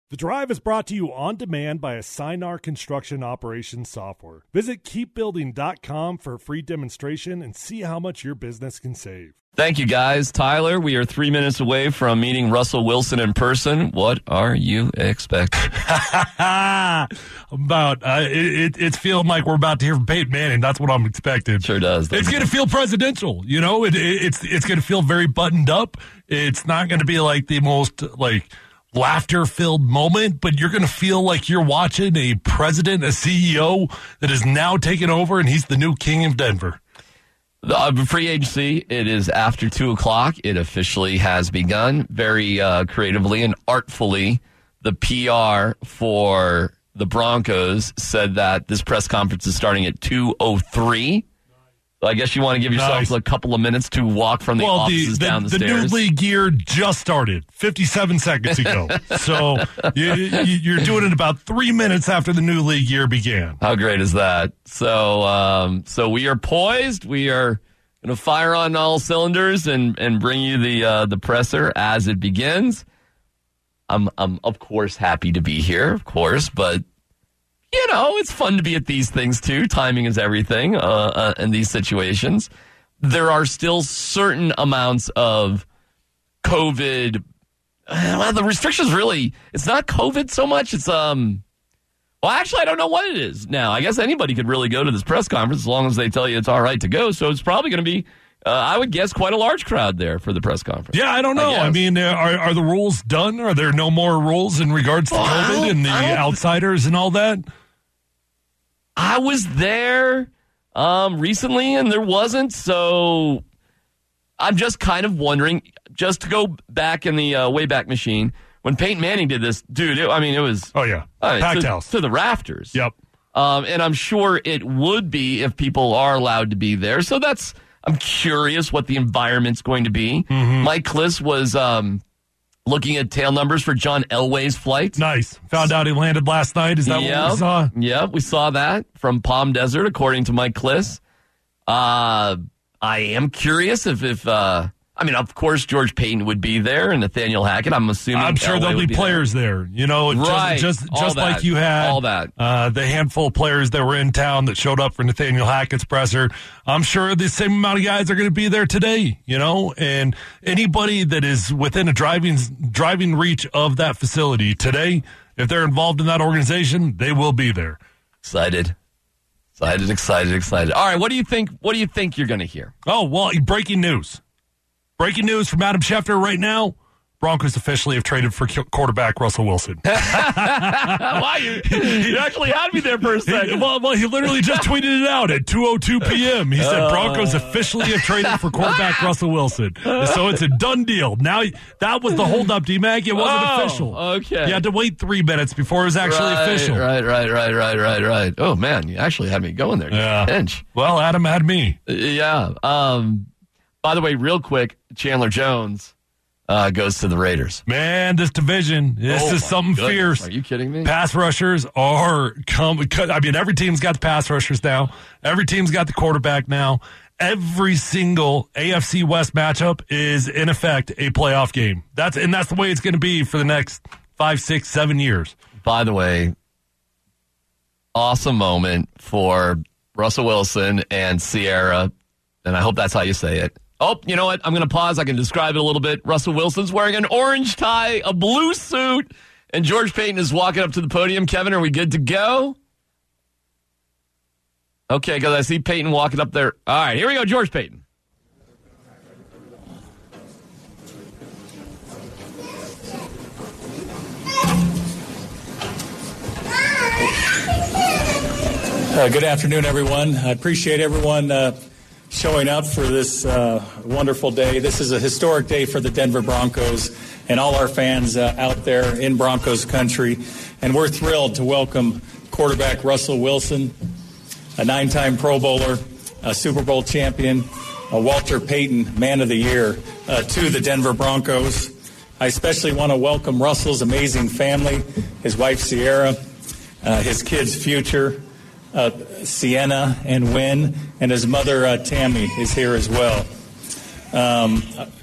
The Drive is brought to you on demand by Assignar Construction Operations Software. Visit keepbuilding.com for a free demonstration and see how much your business can save. Thank you, guys. Tyler, we are 3 minutes away from meeting Russell Wilson in person. What are you expecting? It's feeling like we're about to hear from Peyton Manning. That's what I'm expecting. Sure does. It's going to feel presidential. You know, it's going to feel very buttoned up. It's not going to be like the most, laughter-filled moment, but you're going to feel like you're watching a president, a CEO that is now taken over, and he's the new king of Denver. The free agency, it is after 2 o'clock. It officially has begun. Very creatively and artfully, the PR for the Broncos said that this press conference is starting at 2:03. I guess you want to give yourself a couple of minutes to walk from the offices down the stairs. The new league year just started 57 seconds ago. So you're doing it about 3 minutes after the new league year began. How great is that? So we are poised. We are going to fire on all cylinders and bring you the presser as it begins. I'm of course happy to be here, of course, but you know, it's fun to be at these things, too. Timing is everything in these situations. There are still certain amounts of COVID. Well, the restrictions really, it's not COVID so much. It's, actually, I don't know what it is now. I guess anybody could really go to this press conference as long as they tell you it's all right to go. So it's probably going to be, I would guess, quite a large crowd there for the press conference. Yeah, I don't know. I mean, are the rules done? Are there no more rules in regards to COVID and the outsiders and all that? I was there recently, and there wasn't, so I'm just kind of wondering, just to go back in the Wayback Machine, when Peyton Manning did this, dude, it was... Oh, yeah. Packed house. To the rafters. Yep. And I'm sure it would be if people are allowed to be there, so I'm curious what the environment's going to be. Mm-hmm. Mike Kliss was... looking at tail numbers for John Elway's flight. Nice. Found out he landed last night. Is that what we saw? Yeah, we saw that from Palm Desert, according to Mike Kliss. I am curious if of course, George Payton would be there and Nathaniel Hackett. I'm assuming I'm sure there'll be players there. You know, right. just like you had all that. The handful of players that were in town that showed up for Nathaniel Hackett's presser. I'm sure the same amount of guys are going to be there today, you know, and anybody that is within a driving reach of that facility today, if they're involved in that organization, they will be there. Excited. All right, what do you think you're going to hear? Oh, well, breaking news. Breaking news from Adam Schefter right now. Broncos officially have traded for quarterback Russell Wilson. Wow, you actually had me there for a second. Well, he literally just tweeted it out at 2:02 p.m. He said Broncos officially have traded for quarterback Russell Wilson. So it's a done deal. Now, that was the holdup, D-Mac. It wasn't official. Okay. You had to wait 3 minutes before it was actually official. Right. Oh, man, you actually had me going there. Yeah. Pinch. Well, Adam had me. Yeah. By the way, real quick, Chandler Jones goes to the Raiders. Man, this division, this is something fierce. Are you kidding me? Pass rushers are every team's got the pass rushers now. Every team's got the quarterback now. Every single AFC West matchup is, in effect, a playoff game. That's the way it's going to be for the next 5, 6, 7 years. By the way, awesome moment for Russell Wilson and Sierra, and I hope that's how you say it. Oh, you know what? I'm going to pause. I can describe it a little bit. Russell Wilson's wearing an orange tie, a blue suit, and George Payton is walking up to the podium. Kevin, are we good to go? Okay, because I see Payton walking up there. All right, here we go, George Payton. Good afternoon, everyone. I appreciate everyone showing up for this wonderful day. This is a historic day for the Denver Broncos and all our fans out there in Broncos country. And we're thrilled to welcome quarterback Russell Wilson, a 9-time Pro Bowler, a Super Bowl champion, a Walter Payton Man of the Year, to the Denver Broncos. I especially want to welcome Russell's amazing family, his wife Sierra, his kids Future, Sienna and Wynn, and his mother Tammy is here as well.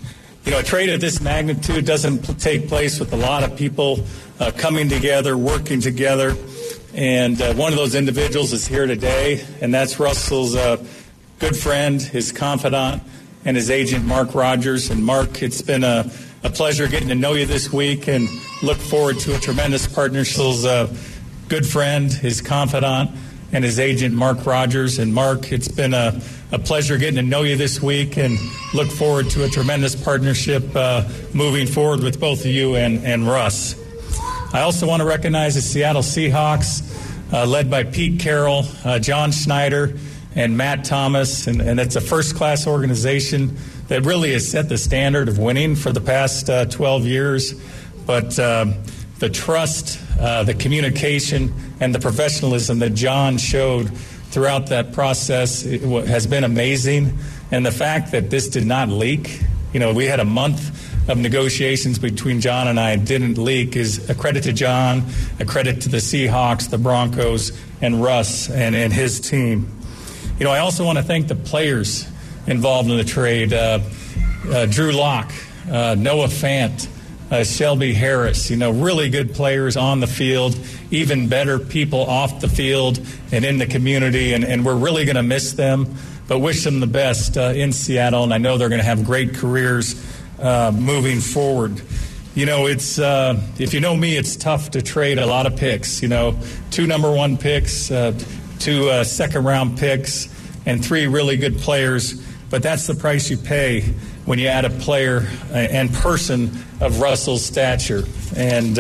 A trade of this magnitude doesn't take place with a lot of people coming together, working together. And one of those individuals is here today, and that's Russell's good friend, his confidant, and his agent, Mark Rogers. And Mark, it's been a pleasure getting to know you this week, and look forward to a tremendous partnership. Good friend, his confidant, and his agent, Mark Rogers. And Mark, it's been a pleasure getting to know you this week, and look forward to a tremendous partnership moving forward with both of you and Russ. I also want to recognize the Seattle Seahawks, led by Pete Carroll, John Schneider, and Matt Thomas. And it's a first-class organization that really has set the standard of winning for the past 12 years. But the trust, the communication, and the professionalism that John showed throughout that process has been amazing. And the fact that this did not leak, we had a month of negotiations between John and I, and didn't leak, is a credit to John, a credit to the Seahawks, the Broncos, and Russ and his team. I also want to thank the players involved in the trade. Drew Lock, Noah Fant, Shelby Harris, really good players on the field, even better people off the field and in the community, and we're really going to miss them, but wish them the best in Seattle, and I know they're going to have great careers moving forward. It's if you know me, it's tough to trade a lot of picks. 2 number 1 picks, 2 second-round picks, and 3 really good players. But that's the price you pay when you add a player and person of Russell's stature. And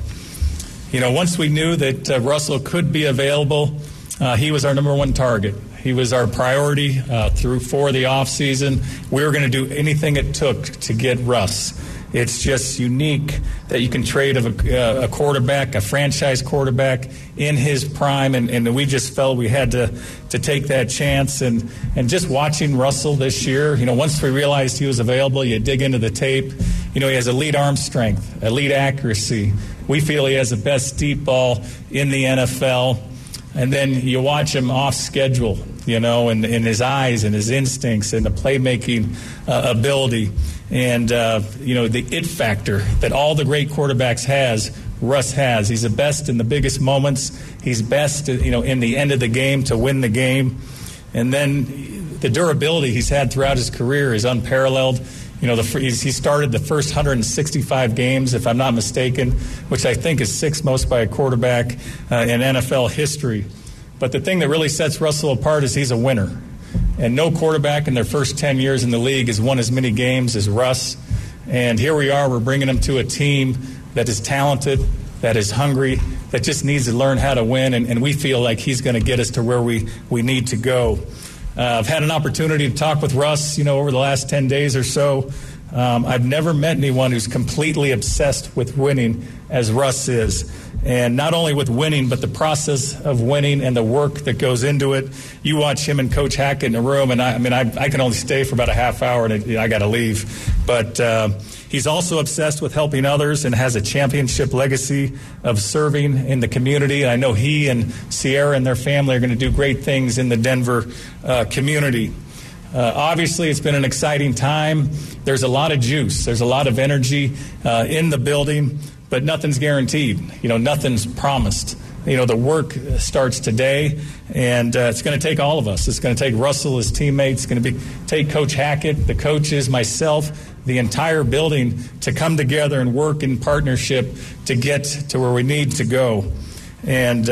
once we knew that Russell could be available, he was our number 1 target. He was our priority for the offseason. We were going to do anything it took to get Russ. It's just unique that you can trade a quarterback, a franchise quarterback, in his prime, and we just felt we had to take that chance. And just watching Russell this year, once we realized he was available, you dig into the tape. He has elite arm strength, elite accuracy. We feel he has the best deep ball in the NFL. And then you watch him off schedule, and his eyes and his instincts and the playmaking ability and, the it factor that all the great quarterbacks Russ has. He's the best in the biggest moments. He's best, in the end of the game to win the game. And then the durability he's had throughout his career is unparalleled. He started the first 165 games, if I'm not mistaken, which I think is 6th most by a quarterback in NFL history. But the thing that really sets Russell apart is he's a winner. And no quarterback in their first 10 years in the league has won as many games as Russ. And here we are, we're bringing him to a team that is talented, that is hungry, that just needs to learn how to win. And we feel like he's going to get us to where we need to go. I've had an opportunity to talk with Russ, over the last 10 days or so. I've never met anyone who's completely obsessed with winning as Russ is. And not only with winning, but the process of winning and the work that goes into it. You watch him and Coach Hackett in the room, and I can only stay for about a half hour, and I got to leave. But he's also obsessed with helping others and has a championship legacy of serving in the community. I know he and Sierra and their family are going to do great things in the Denver community. Obviously, it's been an exciting time. There's a lot of juice. There's a lot of energy in the building, but nothing's guaranteed. Nothing's promised. The work starts today, and it's going to take all of us. It's going to take Russell, his teammates. It's going to take Coach Hackett, the coaches, myself, the entire building to come together and work in partnership to get to where we need to go. And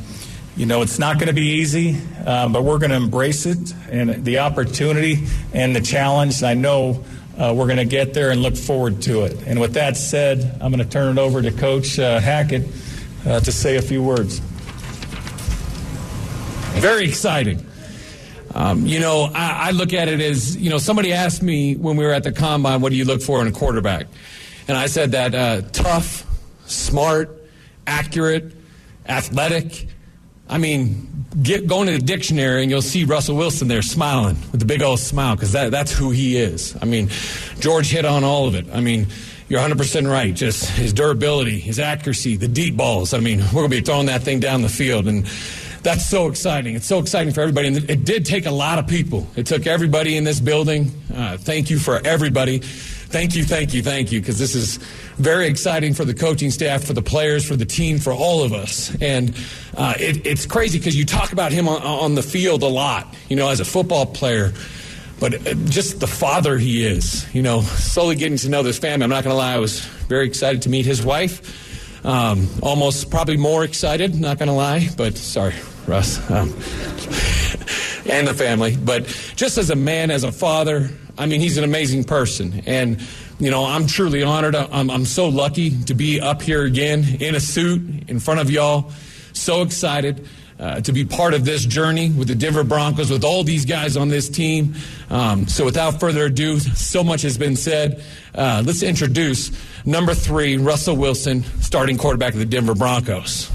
it's not going to be easy, but we're going to embrace it and the opportunity and the challenge. I know we're going to get there and look forward to it. And with that said, I'm going to turn it over to Coach Hackett to say a few words. Very exciting. I look at it as, somebody asked me when we were at the Combine, what do you look for in a quarterback? And I said that tough, smart, accurate, athletic. Go into the dictionary and you'll see Russell Wilson there smiling with the big old smile because that's who he is. George hit on all of it. You're 100% right. Just his durability, his accuracy, the deep balls. We're going to be throwing that thing down the field, and that's so exciting. It's so exciting for everybody. And it did take a lot of people. It took everybody in this building. Thank you for everybody Thank you, because this is very exciting for the coaching staff, for the players, for the team, for all of us. And it's crazy because you talk about him on the field a lot, as a football player. But just the father he is, slowly getting to know this family. I'm not going to lie, I was very excited to meet his wife. Almost probably more excited, not going to lie. But sorry, Russ. And the family. But just as a man, as a father, he's an amazing person. And, I'm truly honored. I'm so lucky to be up here again in a suit in front of y'all. So excited to be part of this journey with the Denver Broncos, with all these guys on this team. So without further ado, so much has been said. Let's introduce number 3, Russell Wilson, starting quarterback of the Denver Broncos.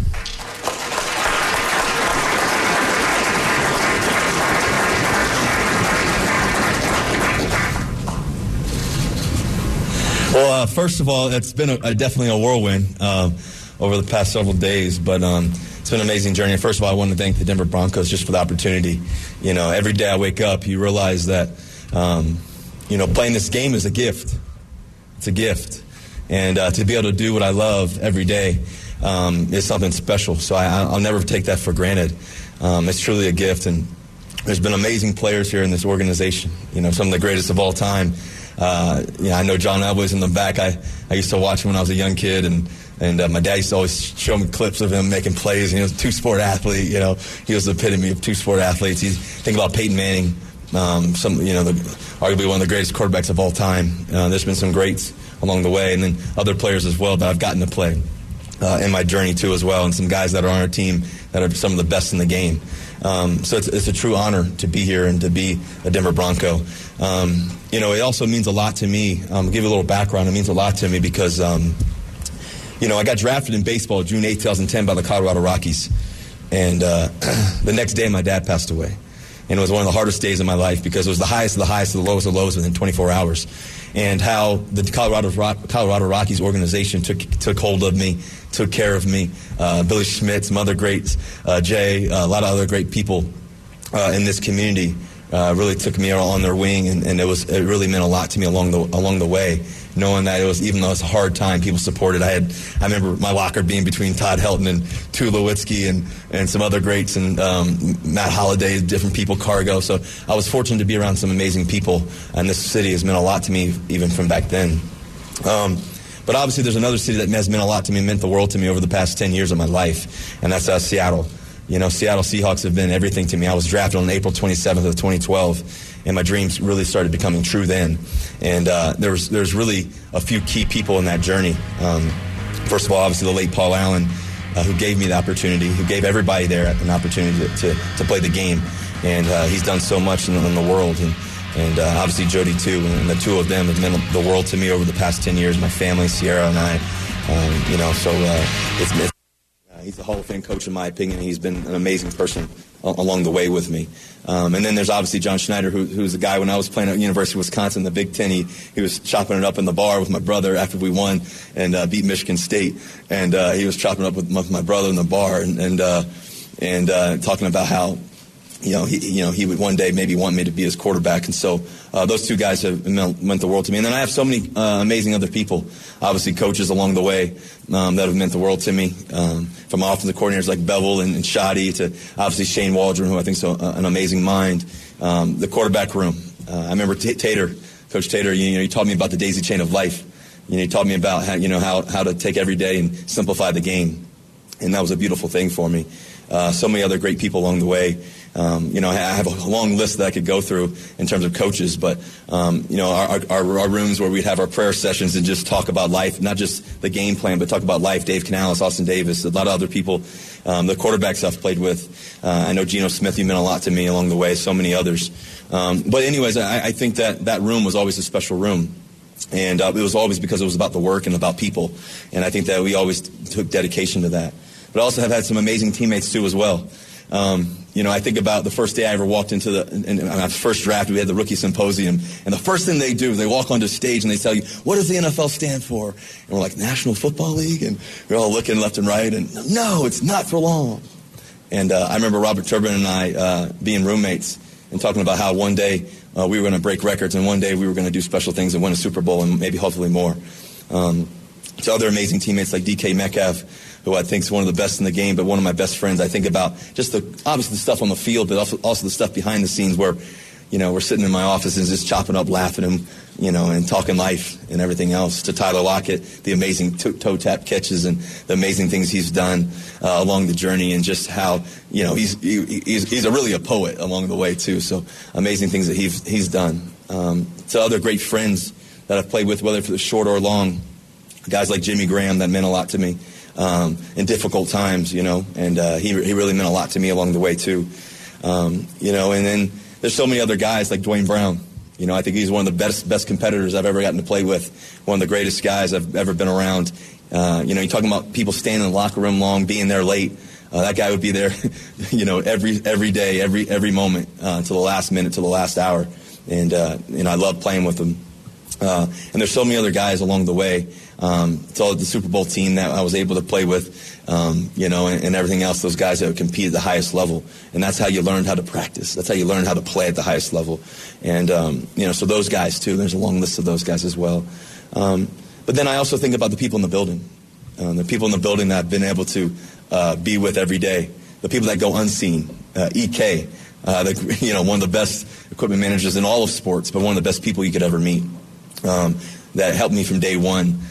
Well, first of all, it's been definitely a whirlwind over the past several days, but it's been an amazing journey. First of all, I want to thank the Denver Broncos just for the opportunity. Every day I wake up, you realize that, playing this game is a gift. It's a gift. And to be able to do what I love every day is something special. So I'll never take that for granted. It's truly a gift. And there's been amazing players here in this organization, some of the greatest of all time. I know John Elway's in the back. I used to watch him when I was a young kid, and my dad used to always show me clips of him making plays. He was a two-sport athlete. He was the epitome of two-sport athletes. Think about Peyton Manning, arguably one of the greatest quarterbacks of all time. There's been some greats along the way, and then other players as well that I've gotten to play in my journey too as well, and some guys that are on our team that are some of the best in the game. So it's a true honor to be here and to be a Denver Bronco. It also means a lot to me. I'll give you a little background. It means a lot to me because, I got drafted in baseball June 8, 2010 by the Colorado Rockies. And the next day my dad passed away. And it was one of the hardest days of my life because it was the highest of the highest, the lowest of the lows within 24 hours. And how the Colorado Rockies organization took hold of me, took care of me. Billy Schmidt, some other greats, Jay, a lot of other great people in this community really took me on their wing, and it really meant a lot to me along the way, knowing that even though it was a hard time, people supported. I remember my locker being between Todd Helton and Tulowitzki and some other greats, and Matt Holliday, different people, Cargo. So I was fortunate to be around some amazing people, and this city has meant a lot to me even from back then. But obviously there's another city that has meant a lot to me, meant the world to me over the past 10 years of my life, and that's Seattle. Seattle Seahawks have been everything to me. I was drafted on April 27th of 2012, and my dreams really started becoming true then. And there's really a few key people in that journey. First of all, obviously the late Paul Allen, who gave me the opportunity, who gave everybody there an opportunity to play the game. And he's done so much in the world. And obviously Jody too, and the two of them have meant the world to me over the past 10 years, my family, Sierra and I. He's a Hall of Fame coach in my opinion. He's been an amazing person along the way with me. And then there's obviously John Schneider, who's the guy when I was playing at University of Wisconsin, the Big Ten. He was chopping it up in the bar with my brother after we won and beat Michigan State. And he was chopping it up with my brother in the bar and talking about how he would one day maybe want me to be his quarterback. And so those two guys have meant the world to me. And then I have so many amazing other people, obviously coaches along the way that have meant the world to me, from offensive coordinators like Bevel and Shoddy to obviously Shane Waldron, who I think is an amazing mind. The quarterback room. I remember Coach Tater, he taught me about the daisy chain of life. He taught me about how to take every day and simplify the game. And that was a beautiful thing for me. So many other great people along the way. I have a long list that I could go through in terms of coaches, but, our rooms where we'd have our prayer sessions and just talk about life, not just the game plan, but talk about life. Dave Canales, Austin Davis, a lot of other people, the quarterbacks I've played with. I know Geno Smith, you meant a lot to me along the way, so many others. But anyways, I think that room was always a special room. And it was always because it was about the work and about people. And I think that we always took dedication to that. But I also have had some amazing teammates, too, as well. I think about the first day I ever walked into in my first draft, we had the rookie symposium. And the first thing they do is they walk onto stage and they tell you, what does the NFL stand for? And we're like, National Football League? And we're all looking left and right. And no, it's not for long. And I remember Robert Turbin and I being roommates and talking about how one day we were going to break records, and one day we were going to do special things and win a Super Bowl and maybe hopefully more. To other amazing teammates like DK Metcalf, who I think is one of the best in the game, but one of my best friends. I think about just obviously the stuff on the field, but also the stuff behind the scenes where, we're sitting in my office and just chopping up, laughing and talking life and everything else. To Tyler Lockett, the amazing toe tap catches and the amazing things he's done along the journey, and just how he's really a poet along the way too. So amazing things that he's done. To other great friends that I've played with, whether for the short or long, guys like Jimmy Graham, that meant a lot to me in difficult times, and he really meant a lot to me along the way too. And then there's so many other guys like Dwayne Brown. I think he's one of the best competitors I've ever gotten to play with, one of the greatest guys I've ever been around. You're talking about people standing in the locker room long, being there late. That guy would be there, every day, every moment, to the last minute, to the last hour. And I love playing with him. And there's so many other guys along the way. It's all the Super Bowl team that I was able to play with, and everything else, those guys that would compete at the highest level. And that's how you learned how to practice. That's how you learned how to play at the highest level. And, so those guys, too. There's a long list of those guys as well. But then I also think about the people in the building, the people in the building that I've been able to be with every day, the people that go unseen, EK, one of the best equipment managers in all of sports, but one of the best people you could ever meet, that helped me from day one.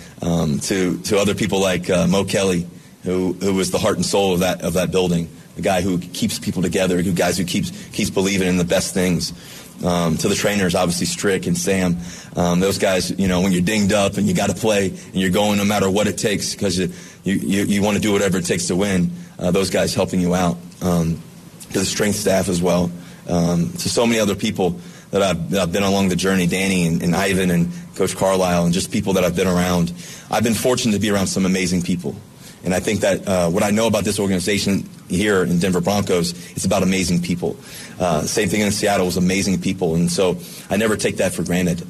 To other people like Mo Kelly, who was the heart and soul of that building, the guy who keeps people together, who keeps believing in the best things. To the trainers, obviously Strick and Sam, those guys, when you're dinged up and you got to play and you're going no matter what it takes because you want to do whatever it takes to win. Those guys helping you out. To the strength staff as well. To so many other people that I've been along the journey, Danny and Ivan and Coach Carlisle, and just people that I've been around. I've been fortunate to be around some amazing people. And I think that what I know about this organization here in Denver Broncos, it's about amazing people. Same thing in Seattle was amazing people. And so I never take that for granted.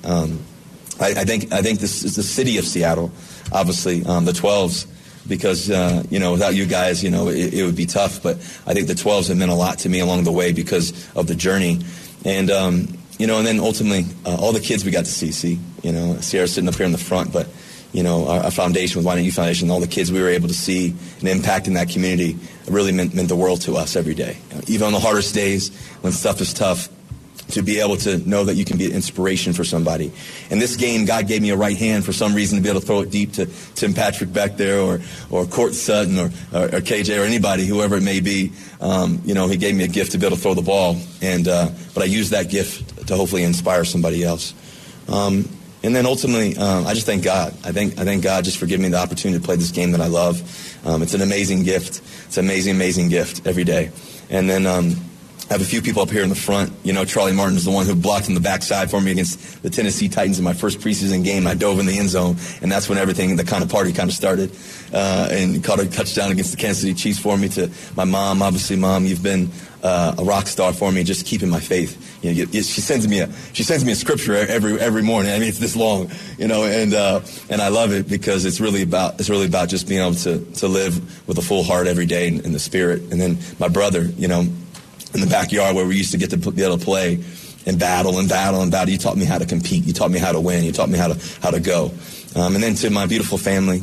I think this is the city of Seattle, obviously, the 12s, because, without you guys, it would be tough. But I think the 12s have meant a lot to me along the way because of the journey. And, and then ultimately, all the kids we got to see, Sierra's sitting up here in the front, but, our foundation with Why Not You Foundation, all the kids we were able to see and impact in that community really meant the world to us every day. Even on the hardest days when stuff is tough, to be able to know that you can be an inspiration for somebody. In this game, God gave me a right hand for some reason to be able to throw it deep to Tim Patrick back there or Court Sutton or KJ or anybody, whoever it may be. He gave me a gift to be able to throw the ball. But I used that gift to hopefully inspire somebody else. And then ultimately, I just thank God. I thank God just for giving me the opportunity to play this game that I love. It's an amazing gift. It's an amazing, amazing gift every day. And then I have a few people up here in the front. Charlie Martin is the one who blocked in the backside for me against the Tennessee Titans in my first preseason game. I dove in the end zone, and that's when the kind of party started. And caught a touchdown against the Kansas City Chiefs for me. To my mom, obviously, Mom, you've been a rock star for me, just keeping my faith. She sends me a scripture every morning. I mean, it's this long, and I love it because it's really about just being able to live with a full heart every day in the Spirit. And then my brother, in the backyard where we used to get to be able to play and battle. You taught me how to compete. You taught me how to win. You taught me how to go. And then to my beautiful family,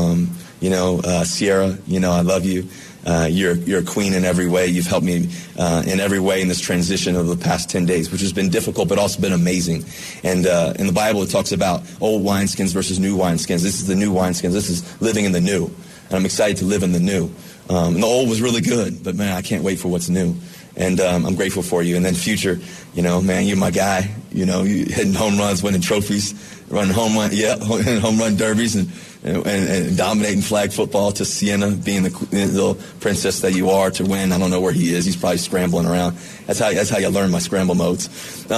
Sierra, I love you. You're a queen in every way. You've helped me in every way in this transition over the past 10 days, which has been difficult but also been amazing. And in the Bible, it talks about old wineskins versus new wineskins. This is the new wineskins. This is living in the new. And I'm excited to live in the new. And the old was really good, but, man, I can't wait for what's new. And I'm grateful for you. And then future, man, you're my guy. You hitting home runs, winning trophies, running home run derbies, and dominating flag football. To Sienna being the little princess that you are to win. I don't know where he is. He's probably scrambling around. That's how you learn my scramble modes.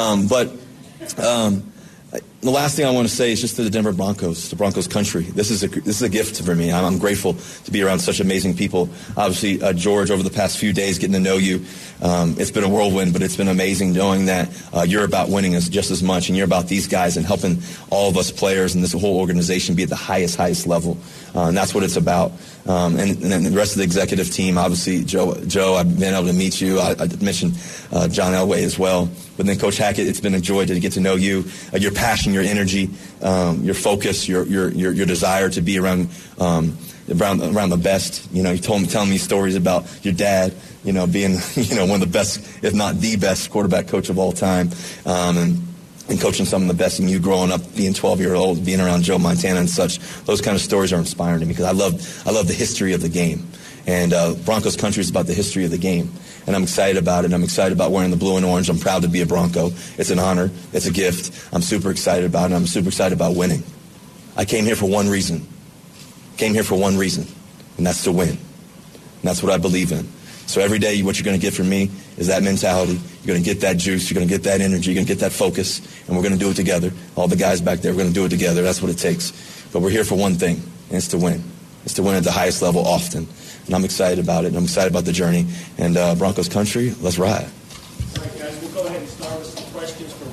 The last thing I want to say is just to the Denver Broncos, the Broncos country. This is a gift for me. I'm grateful to be around such amazing people. Obviously, George, over the past few days, getting to know you, it's been a whirlwind, but it's been amazing knowing that you're about winning just as much, and you're about these guys and helping all of us players and this whole organization be at the highest level. And that's what it's about. And then the rest of the executive team, obviously, Joe, I've been able to meet you. I mentioned John Elway as well. But then Coach Hackett, it's been a joy to get to know you, your passion, your energy, your focus, your desire to be around the best. You know, you telling me stories about your dad, you know, being, you know, one of the best, if not the best quarterback coach of all time. And coaching some of the best, and you growing up, being 12-year-old, being around Joe Montana and such. Those kind of stories are inspiring to me because I love the history of the game. And Broncos country is about the history of the game. And I'm excited about it. I'm excited about wearing the blue and orange. I'm proud to be a Bronco. It's an honor. It's a gift. I'm super excited about it. I'm super excited about winning. I came here for one reason. And that's to win. And that's what I believe in. So every day, what you're going to get from me is that mentality. You're going to get that juice. You're going to get that energy. You're going to get that focus. And we're going to do it together. All the guys back there, we're going to do it together. That's what it takes. But we're here for one thing, and it's to win. It's to win at the highest level often. And I'm excited about it. And I'm excited about the journey. And Broncos country, let's ride. All right, guys, we'll go ahead and start with some questions for.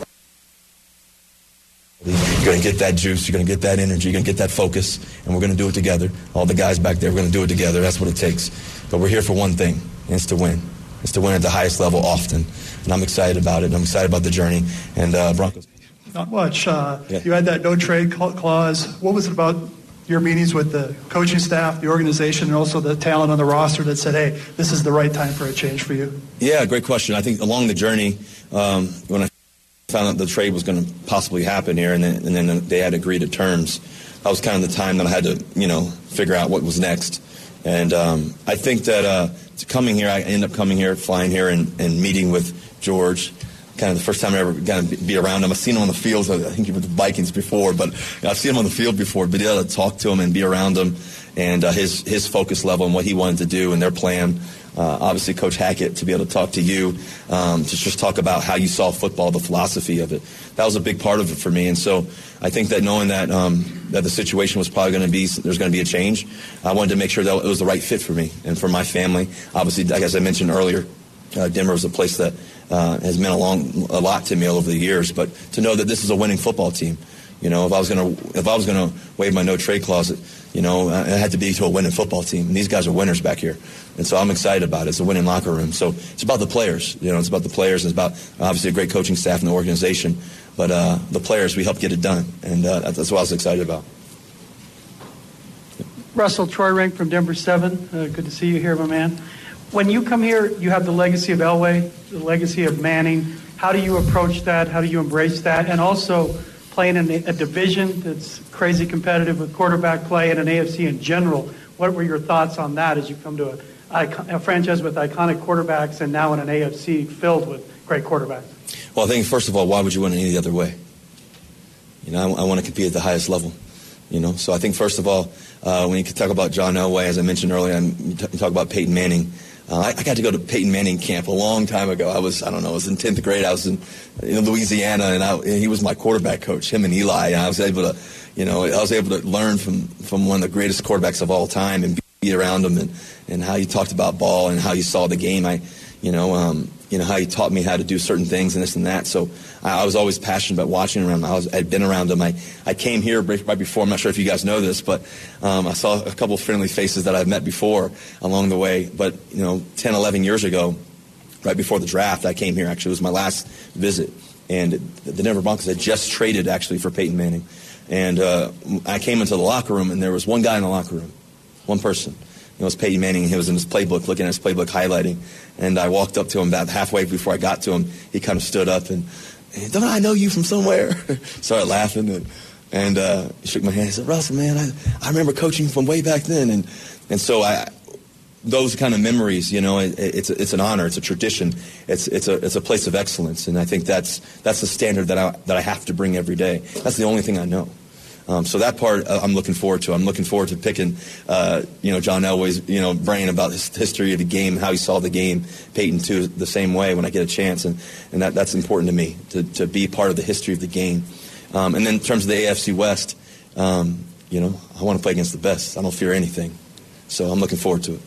You're going to get that juice. You're going to get that energy. You're going to get that focus. And we're going to do it together. All the guys back there, we're going to do it together. That's what it takes. But we're here for one thing, and it's to win. It's to win at the highest level often. And I'm excited about it. And I'm excited about the journey. And Broncos. Not much. You had that no-trade clause. What was it about your meetings with the coaching staff, the organization, and also the talent on the roster that said, hey, this is the right time for a change for you? Yeah, great question. I think along the journey, when I found out the trade was going to possibly happen here, and then they had agreed to terms, that was kind of the time that I had to, you know, figure out what was next. And I think that coming here, I ended up coming here, flying here, and meeting with George. Kind of the first time I ever got to be around him. I've seen him on the field. I think he was with the Vikings before, but I've seen him on the field before. But able to talk to him and be around him, and his focus level and what he wanted to do and their plan. Obviously, Coach Hackett, to be able to talk to you, to just talk about how you saw football, the philosophy of it. That was a big part of it for me. And so I think that knowing that that the situation was probably going to be, there's going to be a change, I wanted to make sure that it was the right fit for me and for my family. Obviously, as I mentioned earlier, Denver was a place that has meant a lot to me all over the years. But to know that this is a winning football team, you know, if I was gonna waive my no trade clause, you know, it had to be to a winning football team. And these guys are winners back here, and so I'm excited about it. It's a winning locker room. So it's about the players, you know. It's about the players. It's about obviously a great coaching staff and the organization, but the players, we help get it done, and that's what I was excited about. Russell, Troy Rink from Denver 7. Good to see you here, my man. When you come here, you have the legacy of Elway, the legacy of Manning. How do you approach that? How do you embrace that? And also playing in a division that's crazy competitive with quarterback play and an AFC in general. What were your thoughts on that as you come to a franchise with iconic quarterbacks and now in an AFC filled with great quarterbacks? Well, I think, first of all, why would you want it any other way? You know, I want to compete at the highest level. You know, so I think, first of all, when you talk about John Elway, as I mentioned earlier, you talk about Peyton Manning. I got to go to Peyton Manning camp a long time ago. I was in 10th grade. I was in Louisiana, and he was my quarterback coach, him and Eli. And I was able to learn from one of the greatest quarterbacks of all time and be around him and how he talked about ball and how he saw the game. How he taught me how to do certain things and this and that. So I was always passionate about watching around him. I'd been around him. I came here right before. I'm not sure if you guys know this, but I saw a couple of friendly faces that I've met before along the way. But, 10, 11 years ago, right before the draft, I came here. Actually, it was my last visit. And the Denver Broncos had just traded, actually, for Peyton Manning. And I came into the locker room, and there was one guy in the locker room, one person. It was Peyton Manning. He was in his playbook, looking at his playbook, highlighting. And I walked up to him about halfway before I got to him. He kind of stood up and don't I know you from somewhere? Started laughing and he shook my hand. He said, Russell, man, I remember coaching from way back then. And so those kind of memories, it's an honor, it's a tradition, it's a place of excellence. And I think that's the standard that I have to bring every day. That's the only thing I know. So that part I'm looking forward to. I'm looking forward to picking, John Elway's, brain about his history of the game, how he saw the game. Peyton too, the same way when I get a chance, and that's important to me to be part of the history of the game. And then in terms of the AFC West, I want to play against the best. I don't fear anything, so I'm looking forward to it.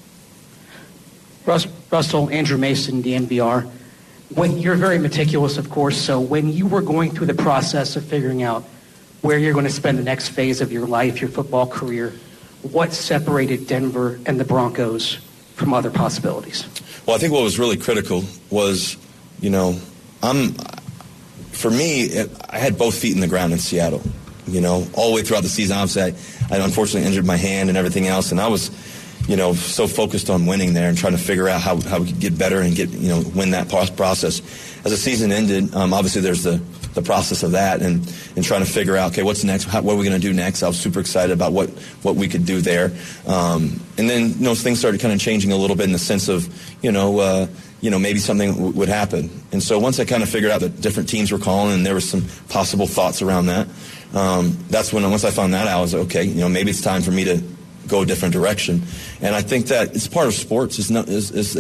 Russell, Andrew Mason, the NBR. When you're very meticulous, of course. So when you were going through the process of figuring out where you're going to spend the next phase of your life, your football career, what separated Denver and the Broncos from other possibilities? Well, I think what was really critical was, For me, I had both feet in the ground in Seattle. All the way throughout the season. Obviously, I unfortunately injured my hand and everything else, and I was, so focused on winning there and trying to figure out how we could get better and win that process. As the season ended, obviously there's the process of that and trying to figure out, okay, what's next? What are we going to do next? I was super excited about what we could do there. And then, things started kind of changing a little bit in the sense of, maybe something would happen. And so once I kind of figured out that different teams were calling and there was some possible thoughts around that, that's when, once I found that out, I was like, okay, maybe it's time for me to go a different direction. And I think that it's part of sports. I think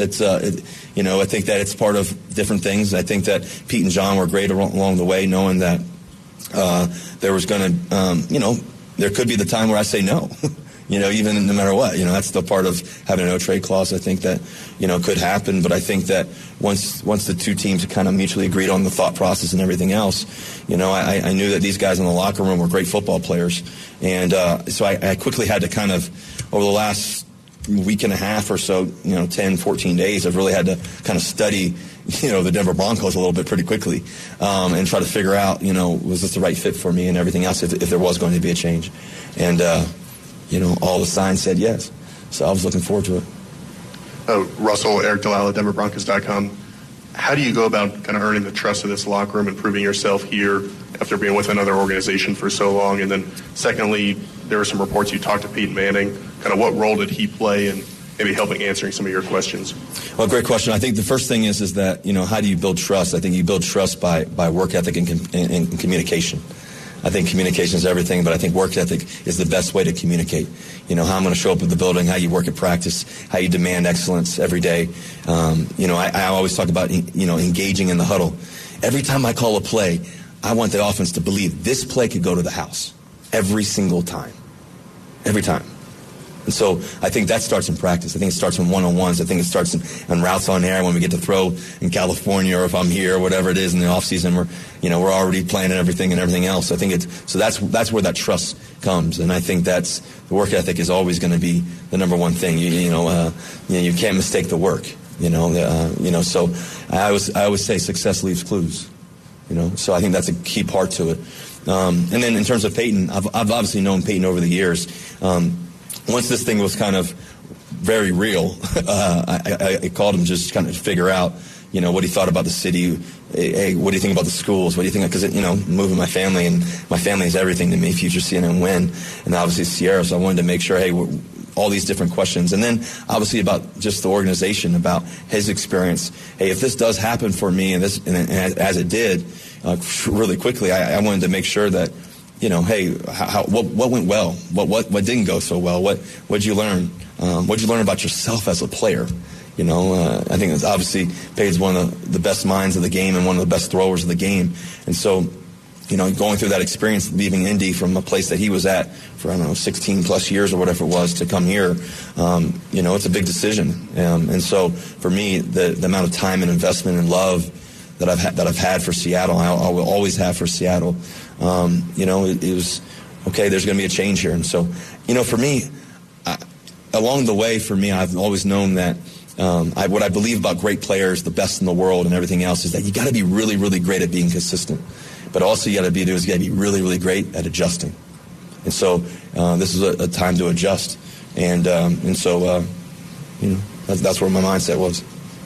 that it's part of different things. I think that Pete and John were great along the way, knowing that there was going to, there could be the time where I say no. Even no matter what, that's the part of having a no trade clause. I think that, could happen. But I think that once the two teams kind of mutually agreed on the thought process and everything else, I knew that these guys in the locker room were great football players. And so I quickly had to kind of, over the last week and a half or so, 10, 14 days, I've really had to kind of study, the Denver Broncos a little bit pretty quickly and try to figure out, was this the right fit for me and everything else if there was going to be a change. And, all the signs said yes. So I was looking forward to it. Russell, Eric Dalal, DenverBroncos.com. How do you go about kind of earning the trust of this locker room and proving yourself here after being with another organization for so long? And then secondly, there were some reports you talked to Peyton Manning. Kind of what role did he play in maybe helping answering some of your questions? Well, great question. I think the first thing is that, how do you build trust? I think you build trust by work ethic and communication. I think communication is everything, but I think work ethic is the best way to communicate. How I'm going to show up at the building, how you work at practice, how you demand excellence every day. I always talk about, engaging in the huddle. Every time I call a play, I want the offense to believe this play could go to the house every single time. Every time. And so I think that starts in practice. I think it starts in one-on-ones. I think it starts in routes on air when we get to throw in California or if I'm here or whatever it is in the off season. We're already planning everything and everything else. I think that's where that trust comes. And I think that's the work ethic is always going to be the number one thing. You can't mistake the work. So I always say success leaves clues. So I think that's a key part to it. And then in terms of Peyton, I've obviously known Peyton over the years. Once this thing was kind of very real, I called him just kind of to figure out, what he thought about the city. Hey, what do you think about the schools? What do you think? Because, moving my family, and my family is everything to me, Future CNN win, and obviously Sierra. So I wanted to make sure, hey, all these different questions. And then obviously about just the organization, about his experience. Hey, if this does happen for me, and as it did really quickly, I wanted to make sure that, hey, what went well? What didn't go so well? What'd you learn? What'd you learn about yourself as a player? I think it's obviously Peyton's one of the best minds of the game and one of the best throwers of the game. And so, going through that experience, leaving Indy from a place that he was at for, 16 plus years or whatever it was to come here, it's a big decision. And so for me, the amount of time and investment and love that I've had for Seattle, I will always have for Seattle. It was, okay, there's going to be a change here. And so, for me, along the way, I've always known that what I believe about great players, the best in the world and everything else, is that you got to be really, really great at being consistent. But also you got to be really, really great at adjusting. And so this is a time to adjust. And so, that's where my mindset was.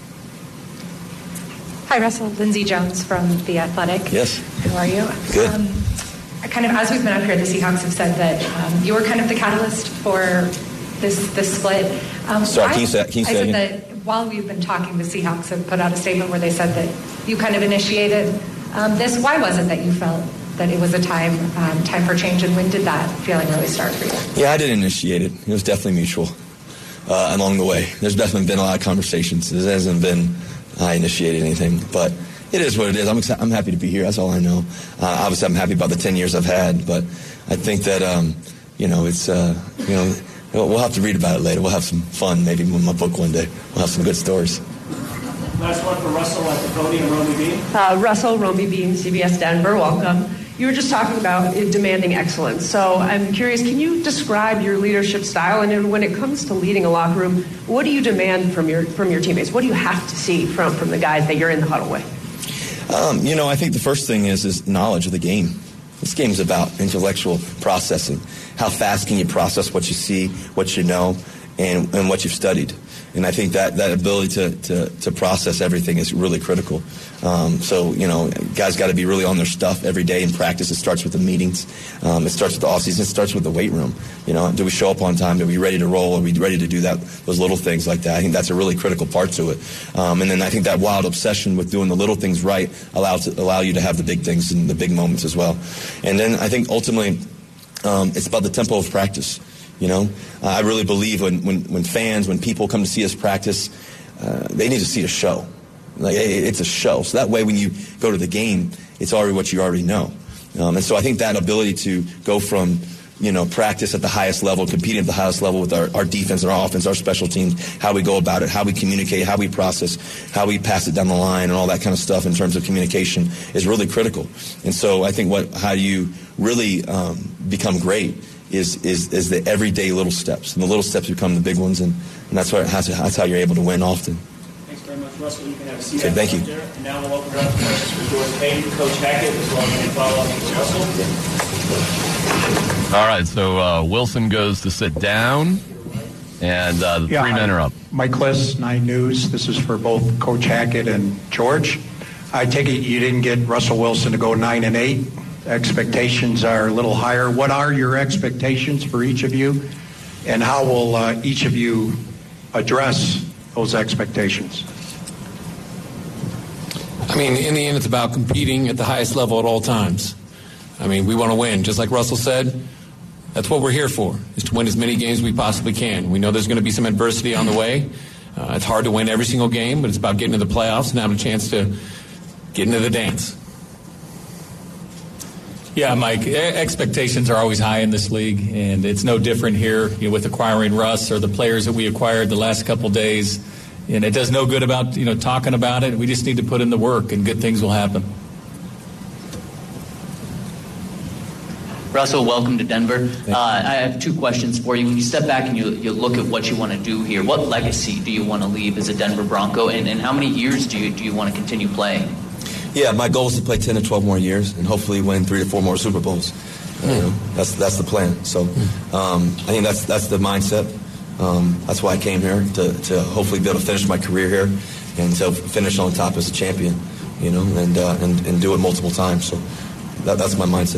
Hi, Russell. Lindsey Jones from The Athletic. Yes. How are you? Good. Kind of as we've been up here, the Seahawks have said that you were kind of the catalyst for this split. Sorry, can you say I said that while we've been talking, the Seahawks have put out a statement where they said that you kind of initiated this. Why was it that you felt that it was a time for change, and when did that feeling really start for you? Yeah, I didn't initiate it. It was definitely mutual along the way. There's definitely been a lot of conversations. It hasn't been I initiated anything, but it is what it is. I'm happy to be here. That's all I know. Obviously, I'm happy about the 10 years I've had, but I think that we'll have to read about it later. We'll have some fun, maybe with my book one day. We'll have some good stories. Last one for Russell at the podium, Romy Bean. Russell, Romy Bean, CBS Denver, welcome. You were just talking about demanding excellence. So I'm curious, can you describe your leadership style? And when it comes to leading a locker room, what do you demand from your teammates? What do you have to see from the guys that you're in the huddle with? I think the first thing is knowledge of the game. This game is about intellectual processing. How fast can you process what you see, what you know, and what you've studied? And I think that ability to process everything is really critical. Guys got to be really on their stuff every day in practice. It starts with the meetings. It starts with the offseason. It starts with the weight room. Do we show up on time? Are we ready to roll? Are we ready to do that? Those little things like that. I think that's a really critical part to it. And then I think that wild obsession with doing the little things right allow you to have the big things and the big moments as well. And then I think ultimately it's about the tempo of practice. I really believe when people come to see us practice, they need to see a show. Like, it's a show. So that way when you go to the game, it's already what you already know. And so I think that ability to go from, practice at the highest level, competing at the highest level with our defense and our offense, our special teams, how we go about it, how we communicate, how we process, how we pass it down the line, and all that kind of stuff in terms of communication is really critical. And so I think how you really become great is the everyday little steps, and the little steps become the big ones, and that's how you're able to win often. Thanks very much, Russell. You can have a seat. Okay, thank you. And now we'll open up the questions for George Payton, Coach Hackett, as well as any follow-up with Russell. All right, so Wilson goes to sit down, and the three men are up. Mike Kliss, 9 News. This is for both Coach Hackett and George. I take it you didn't get Russell Wilson to go 9-8. Expectations are a little higher. What are your expectations for each of you, and how will each of you address those expectations? I mean, in the end, it's about competing at the highest level at all times. I mean, we want to win. Just like Russell said, that's what we're here for, is to win as many games as we possibly can. We know there's going to be some adversity on the way. It's hard to win every single game, but it's about getting to the playoffs and having a chance to get into the dance. Yeah, Mike, expectations are always high in this league, and it's no different here with acquiring Russ or the players that we acquired the last couple days. And it does no good about talking about it. We just need to put in the work, and good things will happen. Russell, welcome to Denver. I have 2 questions for you. When you step back and you look at what you want to do here, what legacy do you want to leave as a Denver Bronco, and how many years do you want to continue playing? Yeah, my goal is to play 10 to 12 more years and hopefully win 3 to 4 more Super Bowls. That's the plan. So I think that's the mindset. That's why I came here, to hopefully be able to finish my career here and to finish on top as a champion, and do it multiple times. So that's my mindset.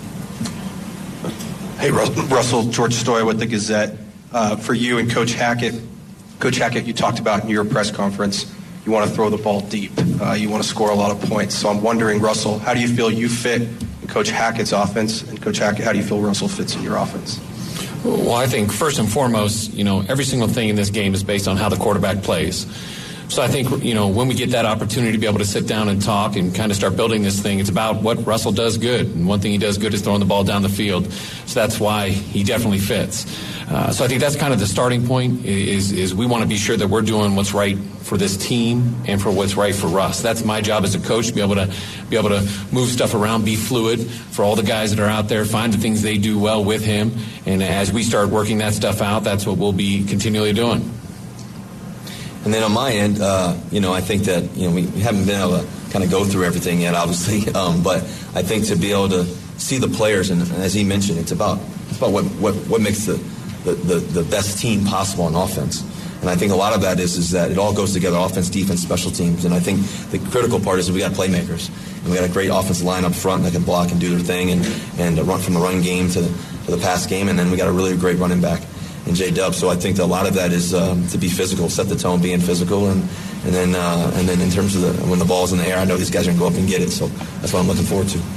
Hey, Russell, George Stoya with the Gazette. For you and Coach Hackett. Coach Hackett, you talked about in your press conference, you want to throw the ball deep. You want to score a lot of points. So I'm wondering, Russell, how do you feel you fit in Coach Hackett's offense? And Coach Hackett, how do you feel Russell fits in your offense? Well, I think first and foremost, every single thing in this game is based on how the quarterback plays. So I think, when we get that opportunity to be able to sit down and talk and kind of start building this thing, it's about what Russell does good. And one thing he does good is throwing the ball down the field. So that's why he definitely fits. So I think that's kind of the starting point is we want to be sure that we're doing what's right for this team and for what's right for Russ. That's my job as a coach, to be able to move stuff around, be fluid for all the guys that are out there, find the things they do well with him. And as we start working that stuff out, that's what we'll be continually doing. And then on my end, I think that we haven't been able to kind of go through everything yet, obviously. But I think to be able to see the players, and as he mentioned, it's about what makes the best team possible on offense. And I think a lot of that is that it all goes together: offense, defense, special teams. And I think the critical part is that we got playmakers, and we got a great offensive line up front that can block and do their thing, and run from the run game to the pass game. And then we got a really great running back in J-Dub. So I think that a lot of that is to be physical, set the tone, being physical, and then in terms of when the ball's in the air, I know these guys are going to go up and get it. So that's what I'm looking forward to.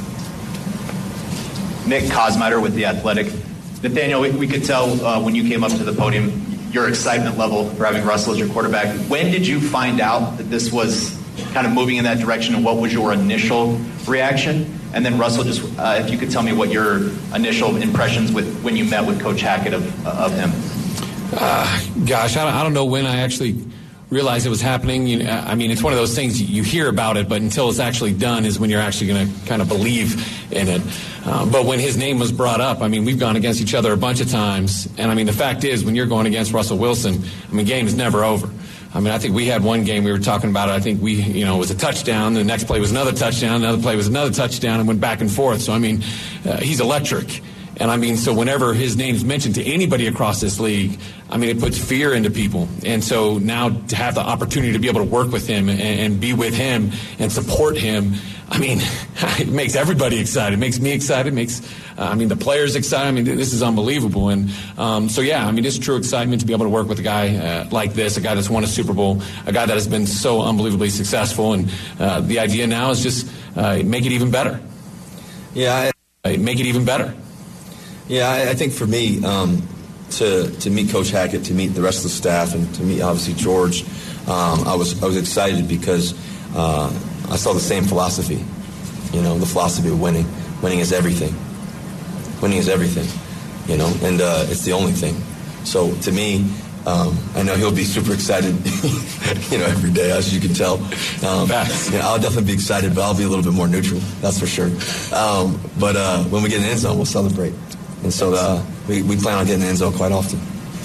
Nick Kosmider with The Athletic. Nathaniel, we could tell when you came up to the podium your excitement level for having Russell as your quarterback. When did you find out that this was kind of moving in that direction, and what was your initial reaction? And then Russell, just if you could tell me what your initial impressions when you met with Coach Hackett of him. Gosh, I don't know when I actually realized it was happening. I mean, it's one of those things you hear about it, but until it's actually done is when you're actually going to kind of believe in it. But when his name was brought up, I mean, we've gone against each other a bunch of times. And, I mean, the fact is, when you're going against Russell Wilson, I mean, game is never over. I mean, I think we had one game we were talking about. I think it was a touchdown. The next play was another touchdown. Another play was another touchdown, and went back and forth. So, I mean, he's electric. And, I mean, so whenever his name's mentioned to anybody across this league, I mean, it puts fear into people. And so now to have the opportunity to be able to work with him and be with him and support him, I mean, it makes everybody excited. It makes me excited. It makes, the players excited. I mean, this is unbelievable. And so, yeah, I mean, it's true excitement to be able to work with a guy like this, a guy that's won a Super Bowl, a guy that has been so unbelievably successful. And the idea now is just make it even better. Yeah. Make it even better. Yeah, I think for me, to meet Coach Hackett, to meet the rest of the staff, and to meet obviously George, I was excited because I saw the same philosophy. The philosophy of winning. Winning is everything. Winning is everything. And it's the only thing. So to me, I know he'll be super excited, every day, as you can tell. I'll definitely be excited, but I'll be a little bit more neutral, that's for sure. But when we get in the end zone, we'll celebrate. And so we plan on getting in the end zone quite often.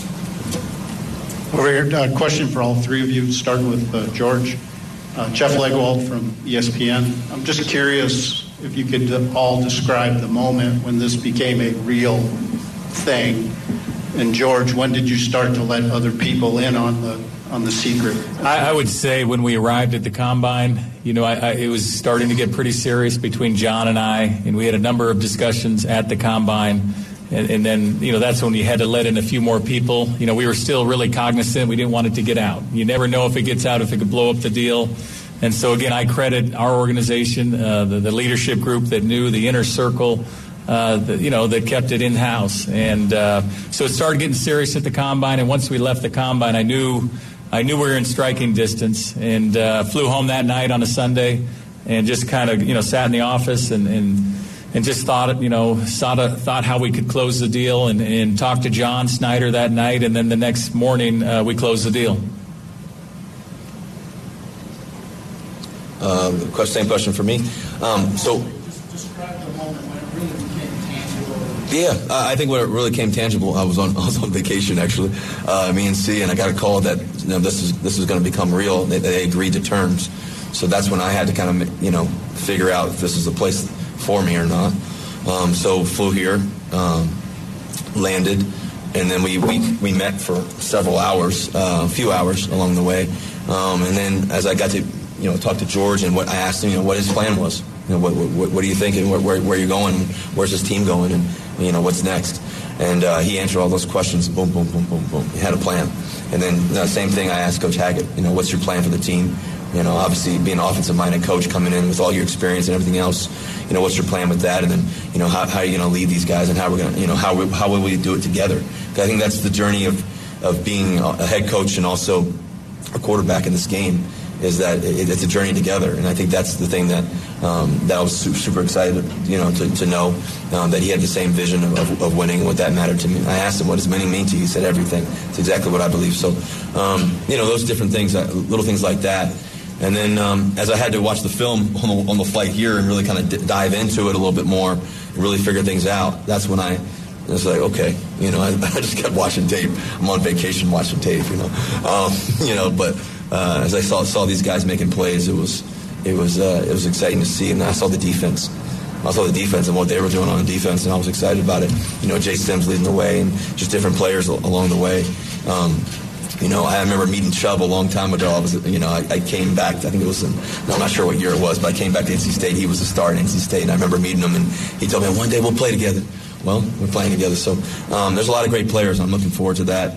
Over here, question for all three of you, starting with George. Jeff Legwold from ESPN. I'm just curious if you could all describe the moment when this became a real thing. And George, when did you start to let other people in on the secret? I would say when we arrived at the Combine, it was starting to get pretty serious between John and I, and we had a number of discussions at the Combine. And then, that's when you had to let in a few more people. We were still really cognizant. We didn't want it to get out. You never know if it gets out, if it could blow up the deal. And so, again, I credit our organization, the leadership group that knew, the inner circle, that kept it in-house. And so it started getting serious at the Combine. And once we left the Combine, I knew we were in striking distance, and flew home that night on a Sunday and just kind of, sat in the office and just thought how we could close the deal, and talked to John Snyder that night, and then the next morning we closed the deal. Same question for me. I think when it really came tangible, I was on vacation actually, me and C, and I got a call that this is going to become real. They agreed to terms, so that's when I had to kind of figure out if this is a place for me or not. So flew here, landed, and then we met for several hours, a few hours along the way, and then as I got to talk to George, and what I asked him what his plan was, what are you thinking, where are you going, where's this team going, and what's next, and he answered all those questions. Boom, boom, boom, boom, boom. He had a plan, and then same thing I asked Coach Hackett. What's your plan for the team? Obviously being an offensive-minded coach coming in with all your experience and everything else, what's your plan with that? And then, how are you going to lead these guys, and how we're going to, how will we do it together? I think that's the journey of being a head coach and also a quarterback in this game, is that it's a journey together. And I think that's the thing that I was super excited, to know that he had the same vision of winning and what that mattered to me. I asked him, what does winning mean to you? He said everything. It's exactly what I believe. So, those different things, little things like that. And then as I had to watch the film on the flight here and really kind of dive into it a little bit more and really figure things out, that's when I was like, okay, I just kept watching tape. I'm on vacation watching tape, but as I saw these guys making plays, it was exciting to see, and I saw the defense. And what they were doing on defense, and I was excited about it. Jay Sims leading the way, and just different players along the way. I remember meeting Chubb a long time ago. I came back, I think it was I'm not sure what year it was, but I came back to NC State. He was a star at NC State, and I remember meeting him, and he told me, one day we'll play together. Well, we're playing together. So there's a lot of great players. I'm looking forward to that.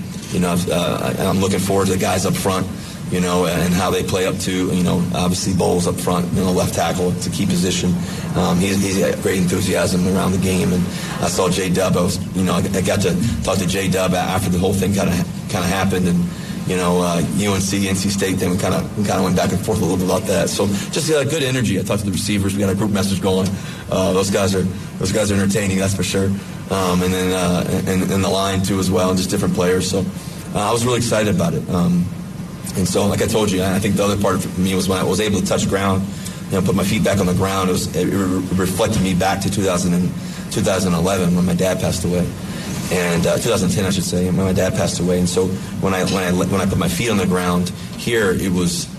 I'm looking forward to the guys up front, and how they play up to, obviously Bowles up front, left tackle. It's a key position. He's got great enthusiasm around the game, and I saw J-Dub. I got to talk to J-Dub after the whole thing kind of happened, and UNC, NC State, then we kind of went back and forth a little bit about that. So just good energy. I talked to the receivers. We got a group message going. Those guys are entertaining, that's for sure. And then and the line too as well, and just different players. So I was really excited about it. And so, like I told you, I think the other part of me was when I was able to touch ground, put my feet back on the ground. It reflected me back to 2011 when my dad passed away. and 2010, I should say. And my dad passed away, and so when I put my feet on the ground here, it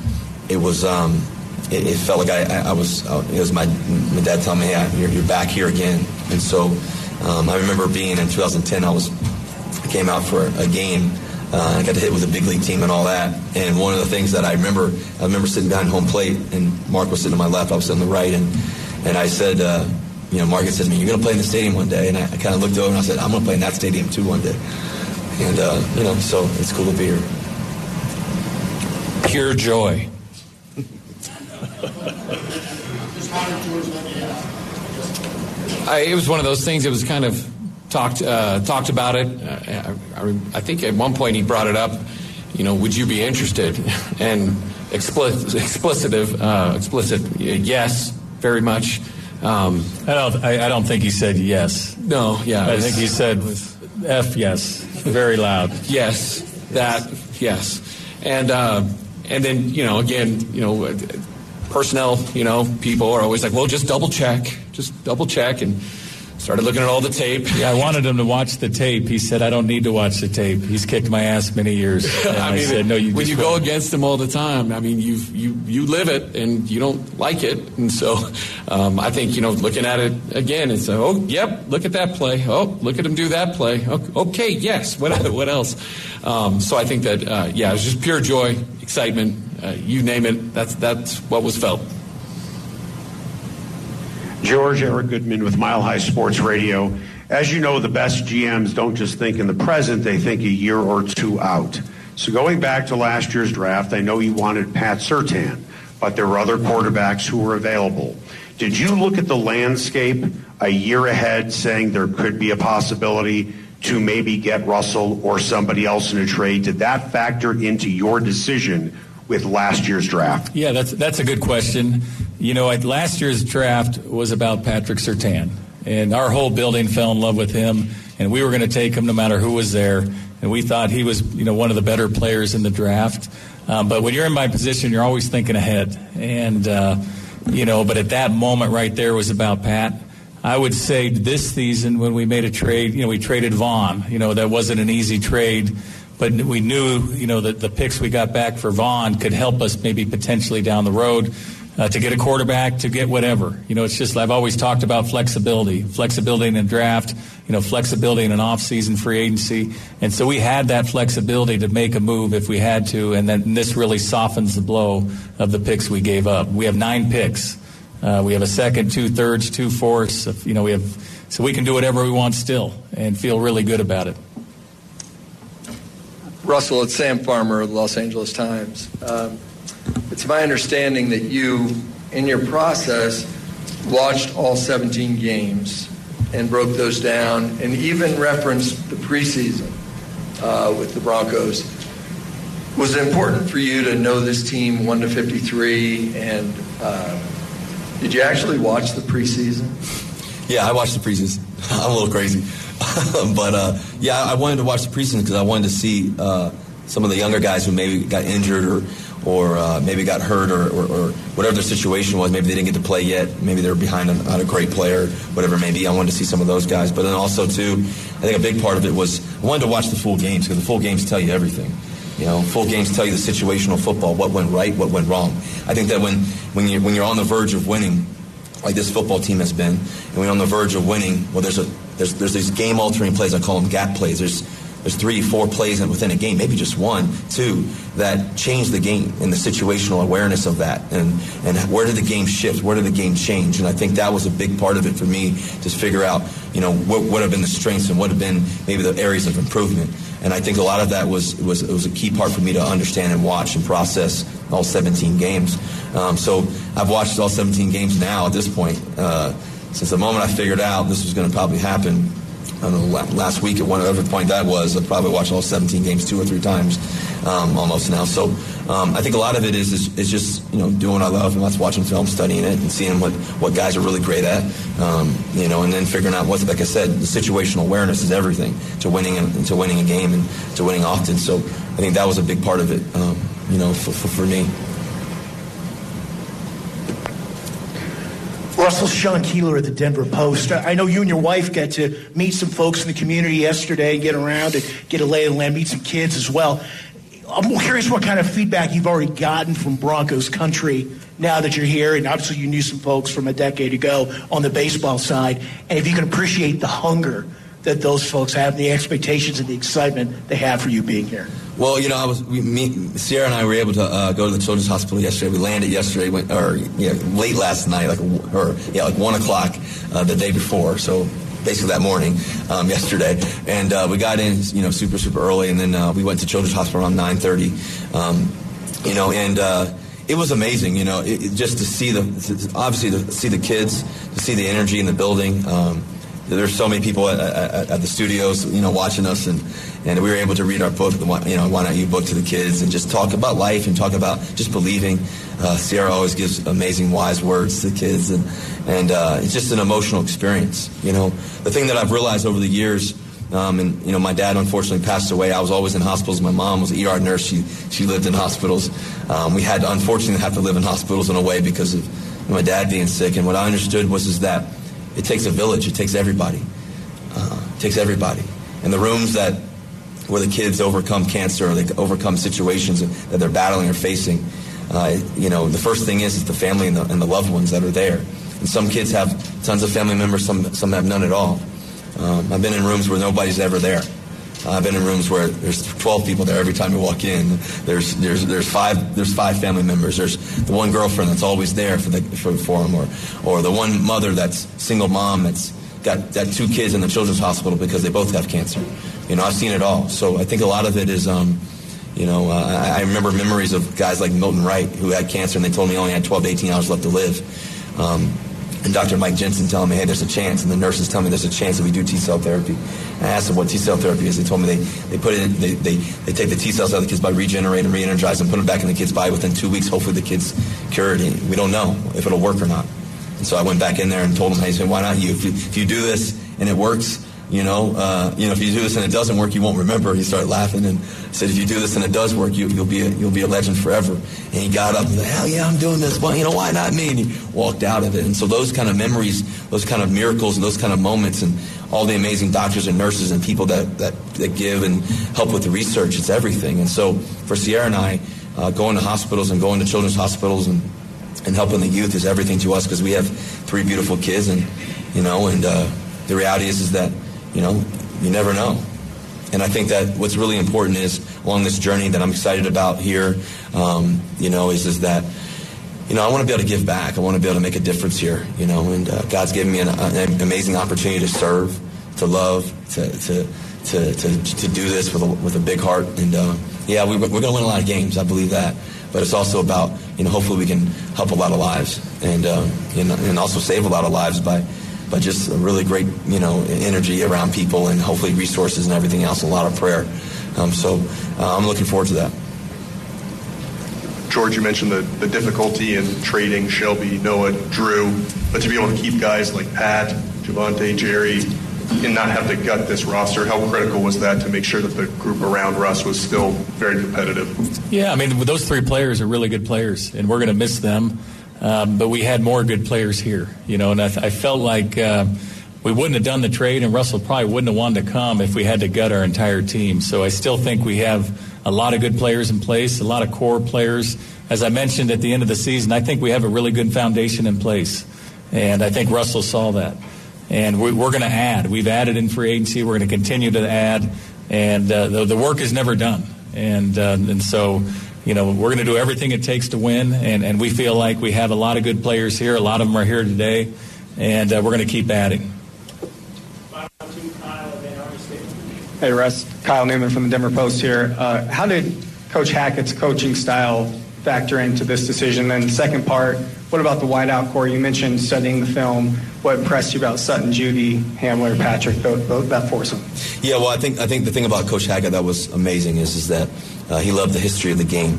felt like I was. It was my dad telling me, "Yeah, you're back here again." And so I remember being in 2010. I came out for a game. I got to hit with a big league team and all that. And one of the things that I remember sitting behind home plate, and Mark was sitting to my left, I was sitting on the right, and I said, Mark had said to me, "You're going to play in the stadium one day." And I kind of looked over and I said, "I'm going to play in that stadium too one day." And so it's cool to be here. Pure joy. It was one of those things. It was kind of talked about it. I think at one point he brought it up. Would you be interested? And explicit, yes, very much. I don't think he said yes. No, yeah. I think he said F yes, very loud. Yes, that yes, and then again personnel people are always like, well, just double check, and started looking at all the tape. Yeah, I wanted him to watch the tape. He said, "I don't need to watch the tape. He's kicked my ass many years." And I said, "No, you." When you go against him all the time, you live it and you don't like it, and so I think looking at it again, it's oh, yep, look at that play. Oh, look at him do that play. Okay, yes. What else? So I think that it was just pure joy, excitement. You name it. That's what was felt. George, Eric Goodman with Mile High Sports Radio. As you know, the best GMs don't just think in the present, they think a year or two out. So going back to last year's draft, I know you wanted Pat Surtain, but there were other quarterbacks who were available. Did you look at the landscape a year ahead saying there could be a possibility to maybe get Russell or somebody else in a trade? Did that factor into your decision with last year's draft? Yeah, that's a good question. Last year's draft was about Patrick Surtain, and our whole building fell in love with him, and we were going to take him no matter who was there, and we thought he was, one of the better players in the draft. But when you're in my position, you're always thinking ahead, and but at that moment right there was about Pat. I would say this season when we made a trade, we traded Vaughn. That wasn't an easy trade. But we knew, that the picks we got back for Vaughn could help us maybe potentially down the road to get a quarterback, to get whatever. It's just I've always talked about flexibility in the draft, flexibility in an off-season free agency. And so we had that flexibility to make a move if we had to, and then this really softens the blow of the picks we gave up. We have 9 picks. We have a second, 2 thirds, 2 fourths. So we can do whatever we want still and feel really good about it. Russell, it's Sam Farmer of the Los Angeles Times. It's my understanding that you, in your process, watched all 17 games and broke those down and even referenced the preseason with the Broncos. Was it important for you to know this team 1-53, and did you actually watch the preseason? Yeah, I watched the preseason. I'm a little crazy. But I wanted to watch the preseason because I wanted to see some of the younger guys who maybe got injured or maybe got hurt or whatever their situation was. Maybe they didn't get to play yet. Maybe they were behind on a great player, whatever it may be. I wanted to see some of those guys. But then also, too, I think a big part of it was I wanted to watch the full games because the full games tell you everything. Full games tell you the situational football, what went right, what went wrong. I think that when you're on the verge of winning, like this football team has been, and we're on the verge of winning, well, there's these game-altering plays. I call them gap plays. There's 3-4 plays within a game, maybe just 1, 2, that change the game and the situational awareness of that. And where did the game shift? Where did the game change? And I think that was a big part of it for me to figure out, what would have been the strengths and what have been maybe the areas of improvement. And I think a lot of that was a key part for me to understand and watch and process all 17 games. So I've watched all 17 games now at this point. Since the moment I figured out this was going to probably happen, I don't know, last week at whatever point that was, I probably watched all 17 games 2 or 3 times almost now. So I think a lot of it is just doing what I love, and that's watching film, studying it, and seeing what guys are really great at, and then figuring out like I said, the situational awareness is everything to winning a game and to winning often. So I think that was a big part of it, for me. Russell, Sean Keeler at the Denver Post. I know you and your wife got to meet some folks in the community yesterday, get around and get a lay of the land, meet some kids as well. I'm curious what kind of feedback you've already gotten from Broncos country now that you're here, and obviously you knew some folks from a decade ago on the baseball side, and if you can appreciate the hunger that those folks have, the expectations and the excitement they have for you being here. Well, Sierra and I were able to go to the Children's Hospital yesterday. We landed yesterday, late last night, like 1 o'clock the day before. So basically that morning, yesterday, and we got in, super early, and then we went to Children's Hospital around 9:30. It was amazing, just to see to see the kids, to see the energy in the building. There's so many people at the studios, watching us, and we were able to read our book, the Why Not You book, to the kids, and just talk about life and talk about just believing. Sierra always gives amazing, wise words to the kids, and it's just an emotional experience. The thing that I've realized over the years, my dad unfortunately passed away. I was always in hospitals. My mom was an ER nurse. She lived in hospitals. We had to unfortunately have to live in hospitals in a way because of my dad being sick. And what I understood was that it takes a village. It takes everybody. It takes everybody. And the rooms where the kids overcome cancer, or they overcome situations that they're battling or facing, the first thing is the family and the loved ones that are there. And some kids have tons of family members. Some have none at all. I've been in rooms where nobody's ever there. I've been in rooms where there's 12 people there every time you walk in. There's five family members. There's the one girlfriend that's always there for them, or the one mother that's single mom that's got 2 kids in the children's hospital because they both have cancer. I've seen it all. So I think a lot of it is, I remember memories of guys like Milton Wright who had cancer, and they told me he only had 12 to 18 hours left to live. And Dr. Mike Jensen telling me, hey, there's a chance, and the nurses tell me there's a chance that we do T-cell therapy. I asked them what T-cell therapy is. They told me they put it in, they take the T-cells out of the kids by regenerate and re-energize them, put them back in the kid's body within 2 weeks. Hopefully the kid's cured. We don't know if it'll work or not. And so I went back in there and told them, hey, why not you? If you do this and it works, if you do this and it doesn't work, you won't remember. He started laughing and said, if you do this and it does work, you'll be a legend forever. And he got up and said, hell yeah, I'm doing this. Well, why not me? And he walked out of it. And so those kind of memories, those kind of miracles, and those kind of moments, and all the amazing doctors and nurses and people that give and help with the research, it's everything. And so for Sierra and I, going to hospitals and going to children's hospitals and helping the youth is everything to us, because we have 3 beautiful kids, and the reality is that you never know. And I think that what's really important is, along this journey that I'm excited about here, is that, I want to be able to give back. I want to be able to make a difference here, and God's given me an amazing opportunity to serve, to love, to do this with a big heart. And we're going to win a lot of games. I believe that. But it's also about, hopefully we can help a lot of lives, and also save a lot of lives by just a really great, energy around people, and hopefully resources and everything else, a lot of prayer. So I'm looking forward to that. George, you mentioned the difficulty in trading Shelby, Noah, Drew, but to be able to keep guys like Pat, Javonte, Jerry, and not have to gut this roster, how critical was that to make sure that the group around Russ was still very competitive? Yeah, those 3 players are really good players, and we're going to miss them. But we had more good players here, and I felt like we wouldn't have done the trade, and Russell probably wouldn't have wanted to come if we had to gut our entire team. So I still think we have a lot of good players in place, a lot of core players. As I mentioned at the end of the season, I think we have a really good foundation in place, and I think Russell saw that. And we're going to add. We've added in free agency. We're going to continue to add, and the work is never done. And so, we're going to do everything it takes to win, and we feel like we have a lot of good players here. A lot of them are here today, and we're going to keep adding. Hey, Russ. Kyle Newman from the Denver Post here. How did Coach Hackett's coaching style factor into this decision? And second part, what about the wideout core? You mentioned studying the film. What impressed you about Sutton, Judy, Hamler, Patrick, that foursome? Yeah, well, I think the thing about Coach Hackett that was amazing is that he loved the history of the game.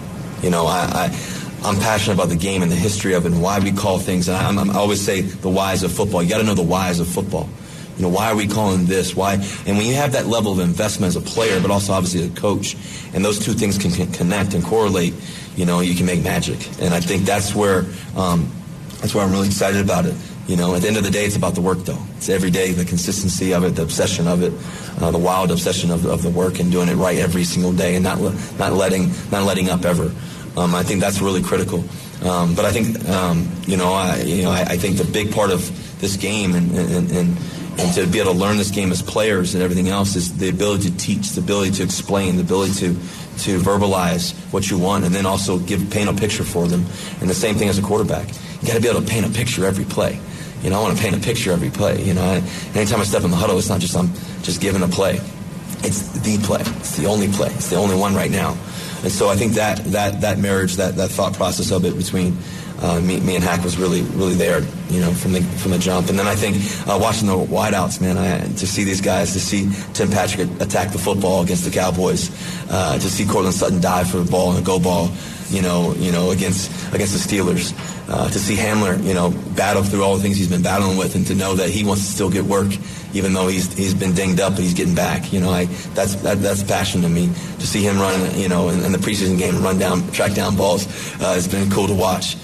I'm passionate about the game and the history of it and why we call things. And I always say the whys of football. You got to know the whys of football. Why are we calling this? Why? And when you have that level of investment as a player, but also obviously as a coach, and those 2 things can connect and correlate, you can make magic. And I think that's where That's why I'm really excited about it. You know, at the end of the day, it's about the work, though. It's every day, the consistency of it, the obsession of it, the wild obsession of the work, and doing it right every single day, and not letting up ever. I think that's really critical. But I think I think the big part of this game and to be able to learn this game as players and everything else is the ability to teach, the ability to explain, the ability to verbalize what you want, and then also paint a picture for them. And the same thing as a quarterback. You got to be able to paint a picture every play. You know, I want to paint a picture every play. You know, anytime I step in the huddle, it's not just I'm just giving a play. It's the play. It's the only play. It's the only one right now. And so I think that marriage, that thought process of it between me and Hack was really there, you know, from the jump. And then I think watching the wideouts, man, to see these guys, to see Tim Patrick attack the football against the Cowboys, to see Cortland Sutton dive for the ball and a go ball, you know, against the Steelers, to see Hamler, you know, battle through all the things he's been battling with, and to know that he wants to still get work, even though he's been dinged up, but he's getting back. You know, that's passion to me. To see him run, you know, in the preseason game, track down balls, it's been cool to watch.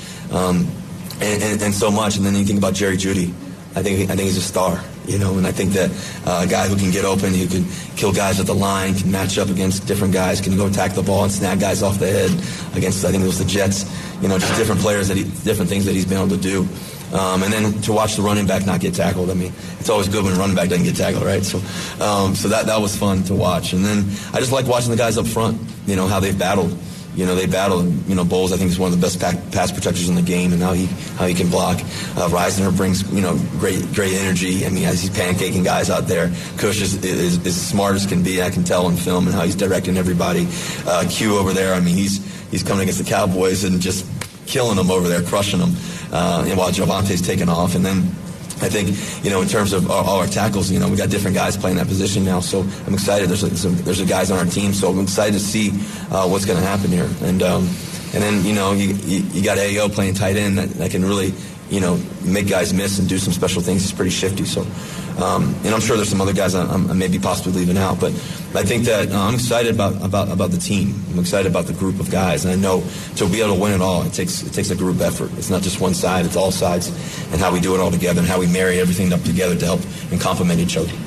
And so much. And then you think about Jerry Jeudy. I think he's a star, you know, and I think that a guy who can get open, who can kill guys at the line, can match up against different guys, can go attack the ball and snag guys off the head against, I think it was the Jets, you know, just different players, different things that he's been able to do. And then to watch the running back not get tackled. I mean, it's always good when a running back doesn't get tackled, right? So that was fun to watch. And then I just like watching the guys up front, you know, how they've battled. You know, they battled. You know, Bowles, I think, is one of the best pass protectors in the game, and how he can block. Reisner brings, you know, great energy. I mean, as he's pancaking guys out there. Kush is smart as can be. I can tell on film, and how he's directing everybody. Q over there, I mean, he's coming against the Cowboys and just killing them over there, crushing them. And while Javante's taking off, and then I think, you know, in terms of all our tackles, you know, we got different guys playing that position now. So I'm excited. There's guys on our team, so I'm excited to see what's going to happen here. And then, you know, you got AO playing tight end that can really, you know, make guys miss and do some special things. He's pretty shifty. So, and I'm sure there's some other guys I'm maybe possibly leaving out, but I think that I'm excited about the team. I'm excited about the group of guys, and I know to be able to win it all, it takes a group effort. It's not just one side; it's all sides, and how we do it all together, and how we marry everything up together to help and complement each other.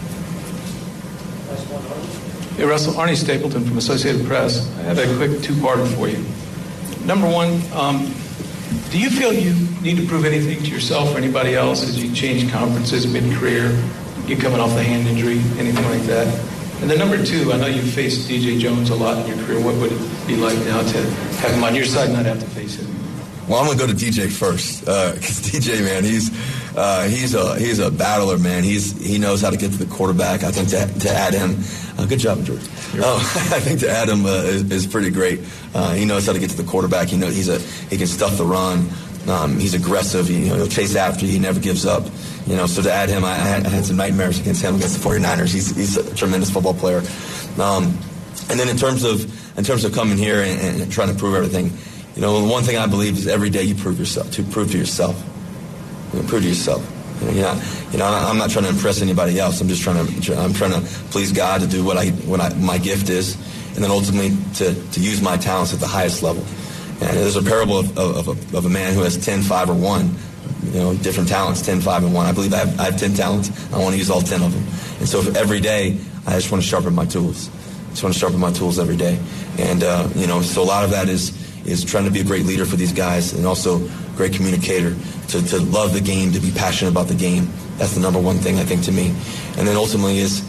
Hey, Russell, Arnie Stapleton from Associated Press. I have a quick two-parter for you. Number one, do you feel you need to prove anything to yourself or anybody else as you change conferences mid-career, you coming off the hand injury, anything like that? And then number two, I know you've faced DJ Jones a lot in your career. What would it be like now to have him on your side and not have to face him? Well, I'm going to go to DJ first, because DJ, man, he's a battler, man. He knows how to get to the quarterback. I think to add him, good job, George. I think to add him is pretty great. He knows how to get to the quarterback. He can stuff the run. He's aggressive. He'll chase after you. He never gives up. You know, so to add him, I had some nightmares against him against the 49ers. He's a tremendous football player. And then in terms of coming here and trying to prove everything, you know, the one thing I believe is every day you prove to yourself. Prove to yourself. I'm not trying to impress anybody else. I'm trying to please God, to do what my gift is, and then ultimately to use my talents at the highest level. And there's a parable of a man who has 10, 5, or 1. You know, different talents, 10, 5, and 1. I believe I have 10 talents. I want to use all 10 of them. And so every day, I just want to sharpen my tools. Every day. And, so a lot of that is trying to be a great leader for these guys, and also a great communicator, to love the game, to be passionate about the game. That's the number one thing, I think, to me. And then ultimately is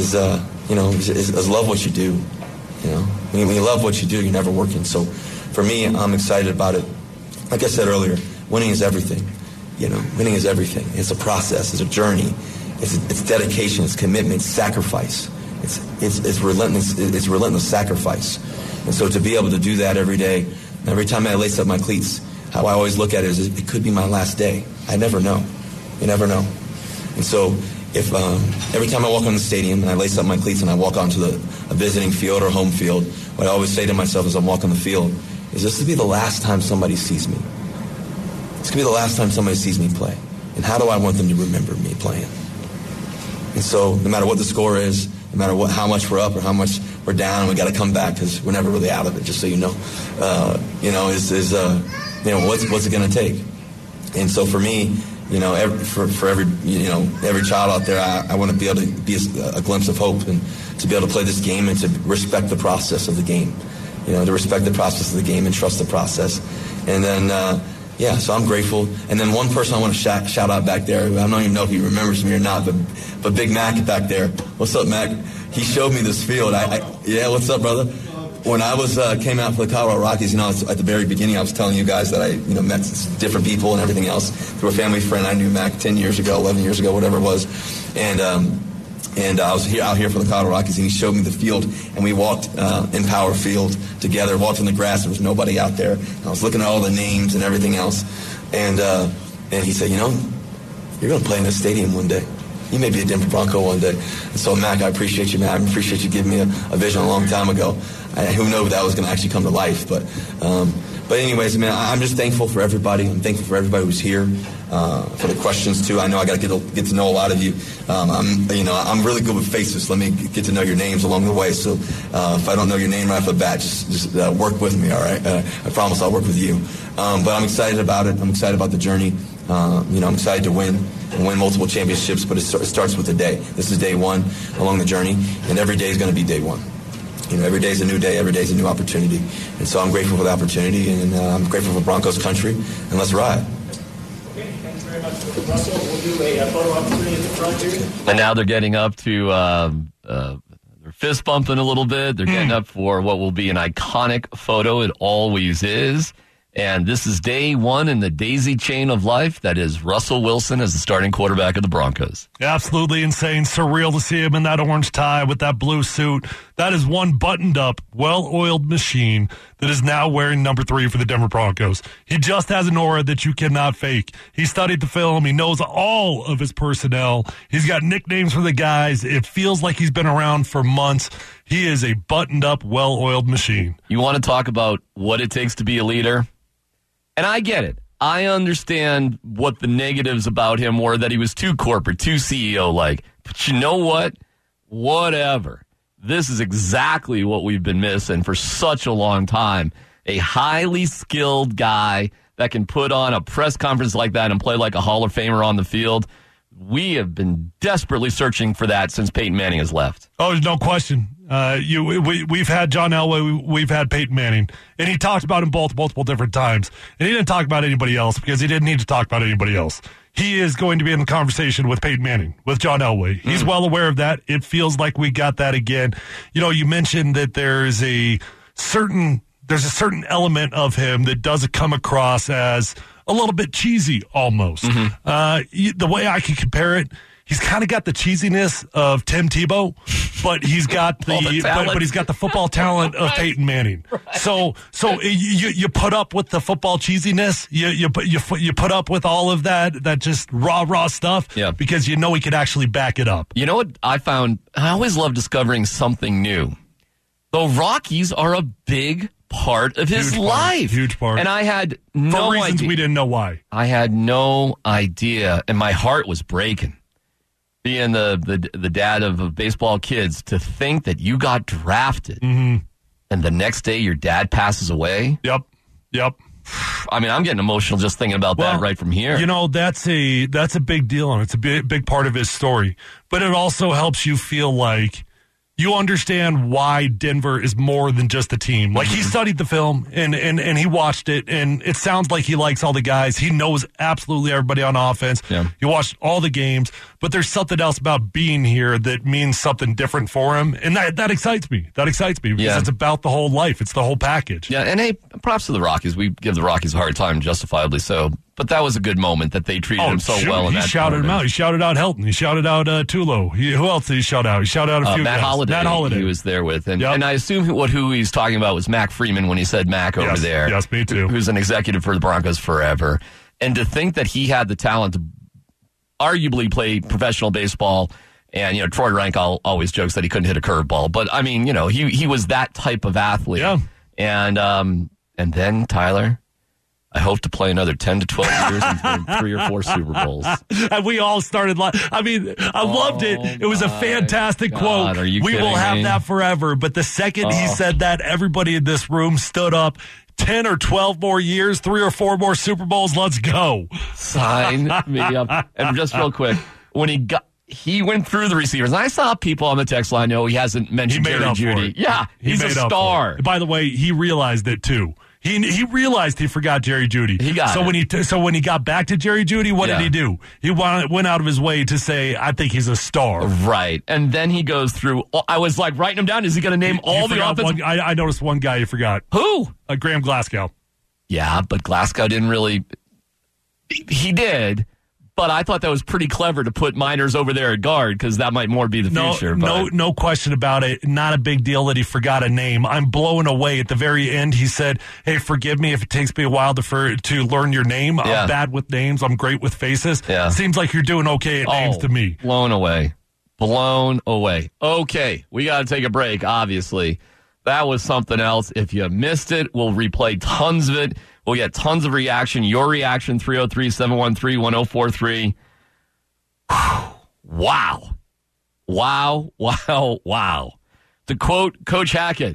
love what you do. You know, when you love what you do, you're never working. So for me, I'm excited about it. Like I said earlier, winning is everything. You know, winning is everything. It's a process. It's a journey. It's dedication. It's commitment. It's sacrifice. It's relentless. It's relentless sacrifice. And so to be able to do that every day, every time I lace up my cleats, how I always look at it is it could be my last day. I never know. You never know. And so if every time I walk on the stadium and I lace up my cleats and I walk onto a visiting field or home field, what I always say to myself as I'm walking the field is, this will be the last time somebody sees me. It's going to be the last time somebody sees me play. And how do I want them to remember me playing? And so no matter what the score is, no matter how much we're up or how much we're down, we got to come back, because we're never really out of it, just so you know. What's it going to take? And so for me, for every child out there, I want to be able to be a glimpse of hope and to be able to play this game and to respect the process of the game. To respect the process of the game and trust the process. And then, so I'm grateful. And then one person I want to shout out back there, I don't even know if he remembers me or not, but Big Mac back there. What's up, Mac? He showed me this field. What's up, brother? When I came out for the Colorado Rockies, at the very beginning, I was telling you guys that I, met different people and everything else through a family friend. I knew Mac 10 years ago, 11 years ago, whatever it was. And I was out here for the Colorado Rockies, and he showed me the field, and we walked in Power Field together, walked on the grass. There was nobody out there. And I was looking at all the names and everything else. And he said, you're going to play in this stadium one day. You may be a Denver Bronco one day. And so, Mac, I appreciate you, man. I appreciate you giving me a vision a long time ago. Who knew that was going to actually come to life? But anyways, man, I'm just thankful for everybody. I'm thankful for everybody who's here, for the questions too. I know I got to get to know a lot of you. I'm really good with faces. Let me get to know your names along the way. So if I don't know your name right off the bat, just work with me. All right, I promise I'll work with you. But I'm excited about it. I'm excited about the journey. I'm excited to win multiple championships, but it starts with the day. This is day one along the journey, and every day is going to be day one. Every day is a new day, every day is a new opportunity. And so I'm grateful for the opportunity, and I'm grateful for Broncos country, and let's ride. Okay, thanks very much, Mr. Russell. We'll do a photo opportunity at the front here. And now they're getting up to, they're fist bumping a little bit. They're getting up for what will be an iconic photo. It always is. And this is day one in the daisy chain of life. That is Russell Wilson as the starting quarterback of the Broncos. Absolutely insane. Surreal to see him in that orange tie with that blue suit. That is one buttoned up, well-oiled machine that is now wearing number 3 for the Denver Broncos. He just has an aura that you cannot fake. He studied the film. He knows all of his personnel. He's got nicknames for the guys. It feels like he's been around for months. He is a buttoned up, well-oiled machine. You want to talk about what it takes to be a leader? And I get it. I understand what the negatives about him were, that he was too corporate, too CEO-like. But you know what? Whatever. This is exactly what we've been missing for such a long time. A highly skilled guy that can put on a press conference like that and play like a Hall of Famer on the field. We have been desperately searching for that since Peyton Manning has left. Oh, there's no question. We've had John Elway, we've had Peyton Manning, and he talked about him both multiple different times. And he didn't talk about anybody else because he didn't need to talk about anybody else. He is going to be in the conversation with Peyton Manning, with John Elway. He's well aware of that. It feels like we got that again. You mentioned that there's a certain element of him that does come across as a little bit cheesy almost. The way I can compare it, he's kind of got the cheesiness of Tim Tebow, but he's got but he's got the football talent of Peyton Manning. Right. So you put up with the football cheesiness. You put up with all of that just raw stuff because you know he could actually back it up. You know what I found? I always love discovering something new. The Rockies are a big part of his life. Huge part. And I had no For reasons idea. We didn't know why. I had no idea, and my heart was breaking. Being the dad of baseball kids, to think that you got drafted and the next day your dad passes away. Yep. I mean, I'm getting emotional just thinking about that right from here. That's a big deal, and it's a big part of his story. But it also helps you feel like you understand why Denver is more than just a team. Like, he studied the film and he watched it, and it sounds like he likes all the guys. He knows absolutely everybody on offense. Yeah. He watched all the games, but there's something else about being here that means something different for him, and that excites me. That excites me because it's about the whole life. It's the whole package. Yeah, and hey, props to the Rockies. We give the Rockies a hard time, justifiably so. But that was a good moment that they treated him so well in that. He shouted him out. He shouted out Helton. He shouted out Tulo. Who else did he shout out? He shouted out a few Matt guys. Holliday. Matt Holliday. He was there with. And I assume who he's talking about was Mac Freeman when he said Mac over there. Yes, me too. Who's an executive for the Broncos forever. And to think that he had the talent to arguably play professional baseball. And, Troy Rank always jokes that he couldn't hit a curveball. But, I mean, he was that type of athlete. Yeah. And then, Tyler, I hope to play another 10 to 12 years and 3 or 4 Super Bowls. And we all started I loved it. It was a fantastic quote. Are you we kidding will have me? that forever. But the second he said that, everybody in this room stood up, 10 or 12 more years, 3 or 4 more Super Bowls. Let's go. Sign me up. And just real quick, when he went through the receivers, and I saw people on the text line know he hasn't mentioned Jerry Jeudy. Yeah, he's a star. By the way, he realized it too. He realized he forgot Jerry Jeudy. He got it. So when he got back to Jerry Jeudy, what did he do? He went out of his way to say, I think he's a star. Right. And then he goes through, I was like writing him down. Is he going to name all the offensive? I noticed one guy you forgot. Who? Graham Glasgow. Yeah, but Glasgow didn't really. He did. But I thought that was pretty clever to put Miners over there at guard because that might more be the future. No question about it. Not a big deal that he forgot a name. I'm blown away. At the very end, he said, hey, forgive me if it takes me a while to learn your name. I'm bad with names. I'm great with faces. Yeah. Seems like you're doing okay at names to me. Blown away. Blown away. Okay, we got to take a break, obviously. That was something else. If you missed it, we'll replay tons of it. We'll get tons of reaction. Your reaction, 303-713-1043. Wow. Wow, wow, wow. To quote Coach Hackett,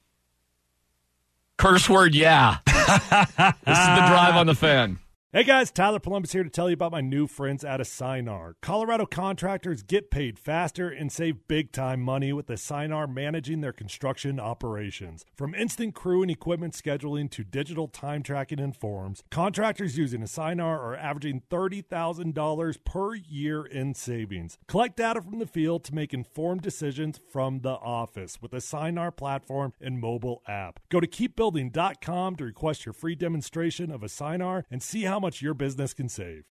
curse word, yeah. This is the Drive on the Fan. Hey guys, Tyler Columbus here to tell you about my new friends at Assignar. Colorado contractors get paid faster and save big time money with Assignar managing their construction operations. From instant crew and equipment scheduling to digital time tracking and forms, contractors using Assignar are averaging $30,000 per year in savings. Collect data from the field to make informed decisions from the office with Assignar platform and mobile app. Go to keepbuilding.com to request your free demonstration of Assignar and see how much your business can save.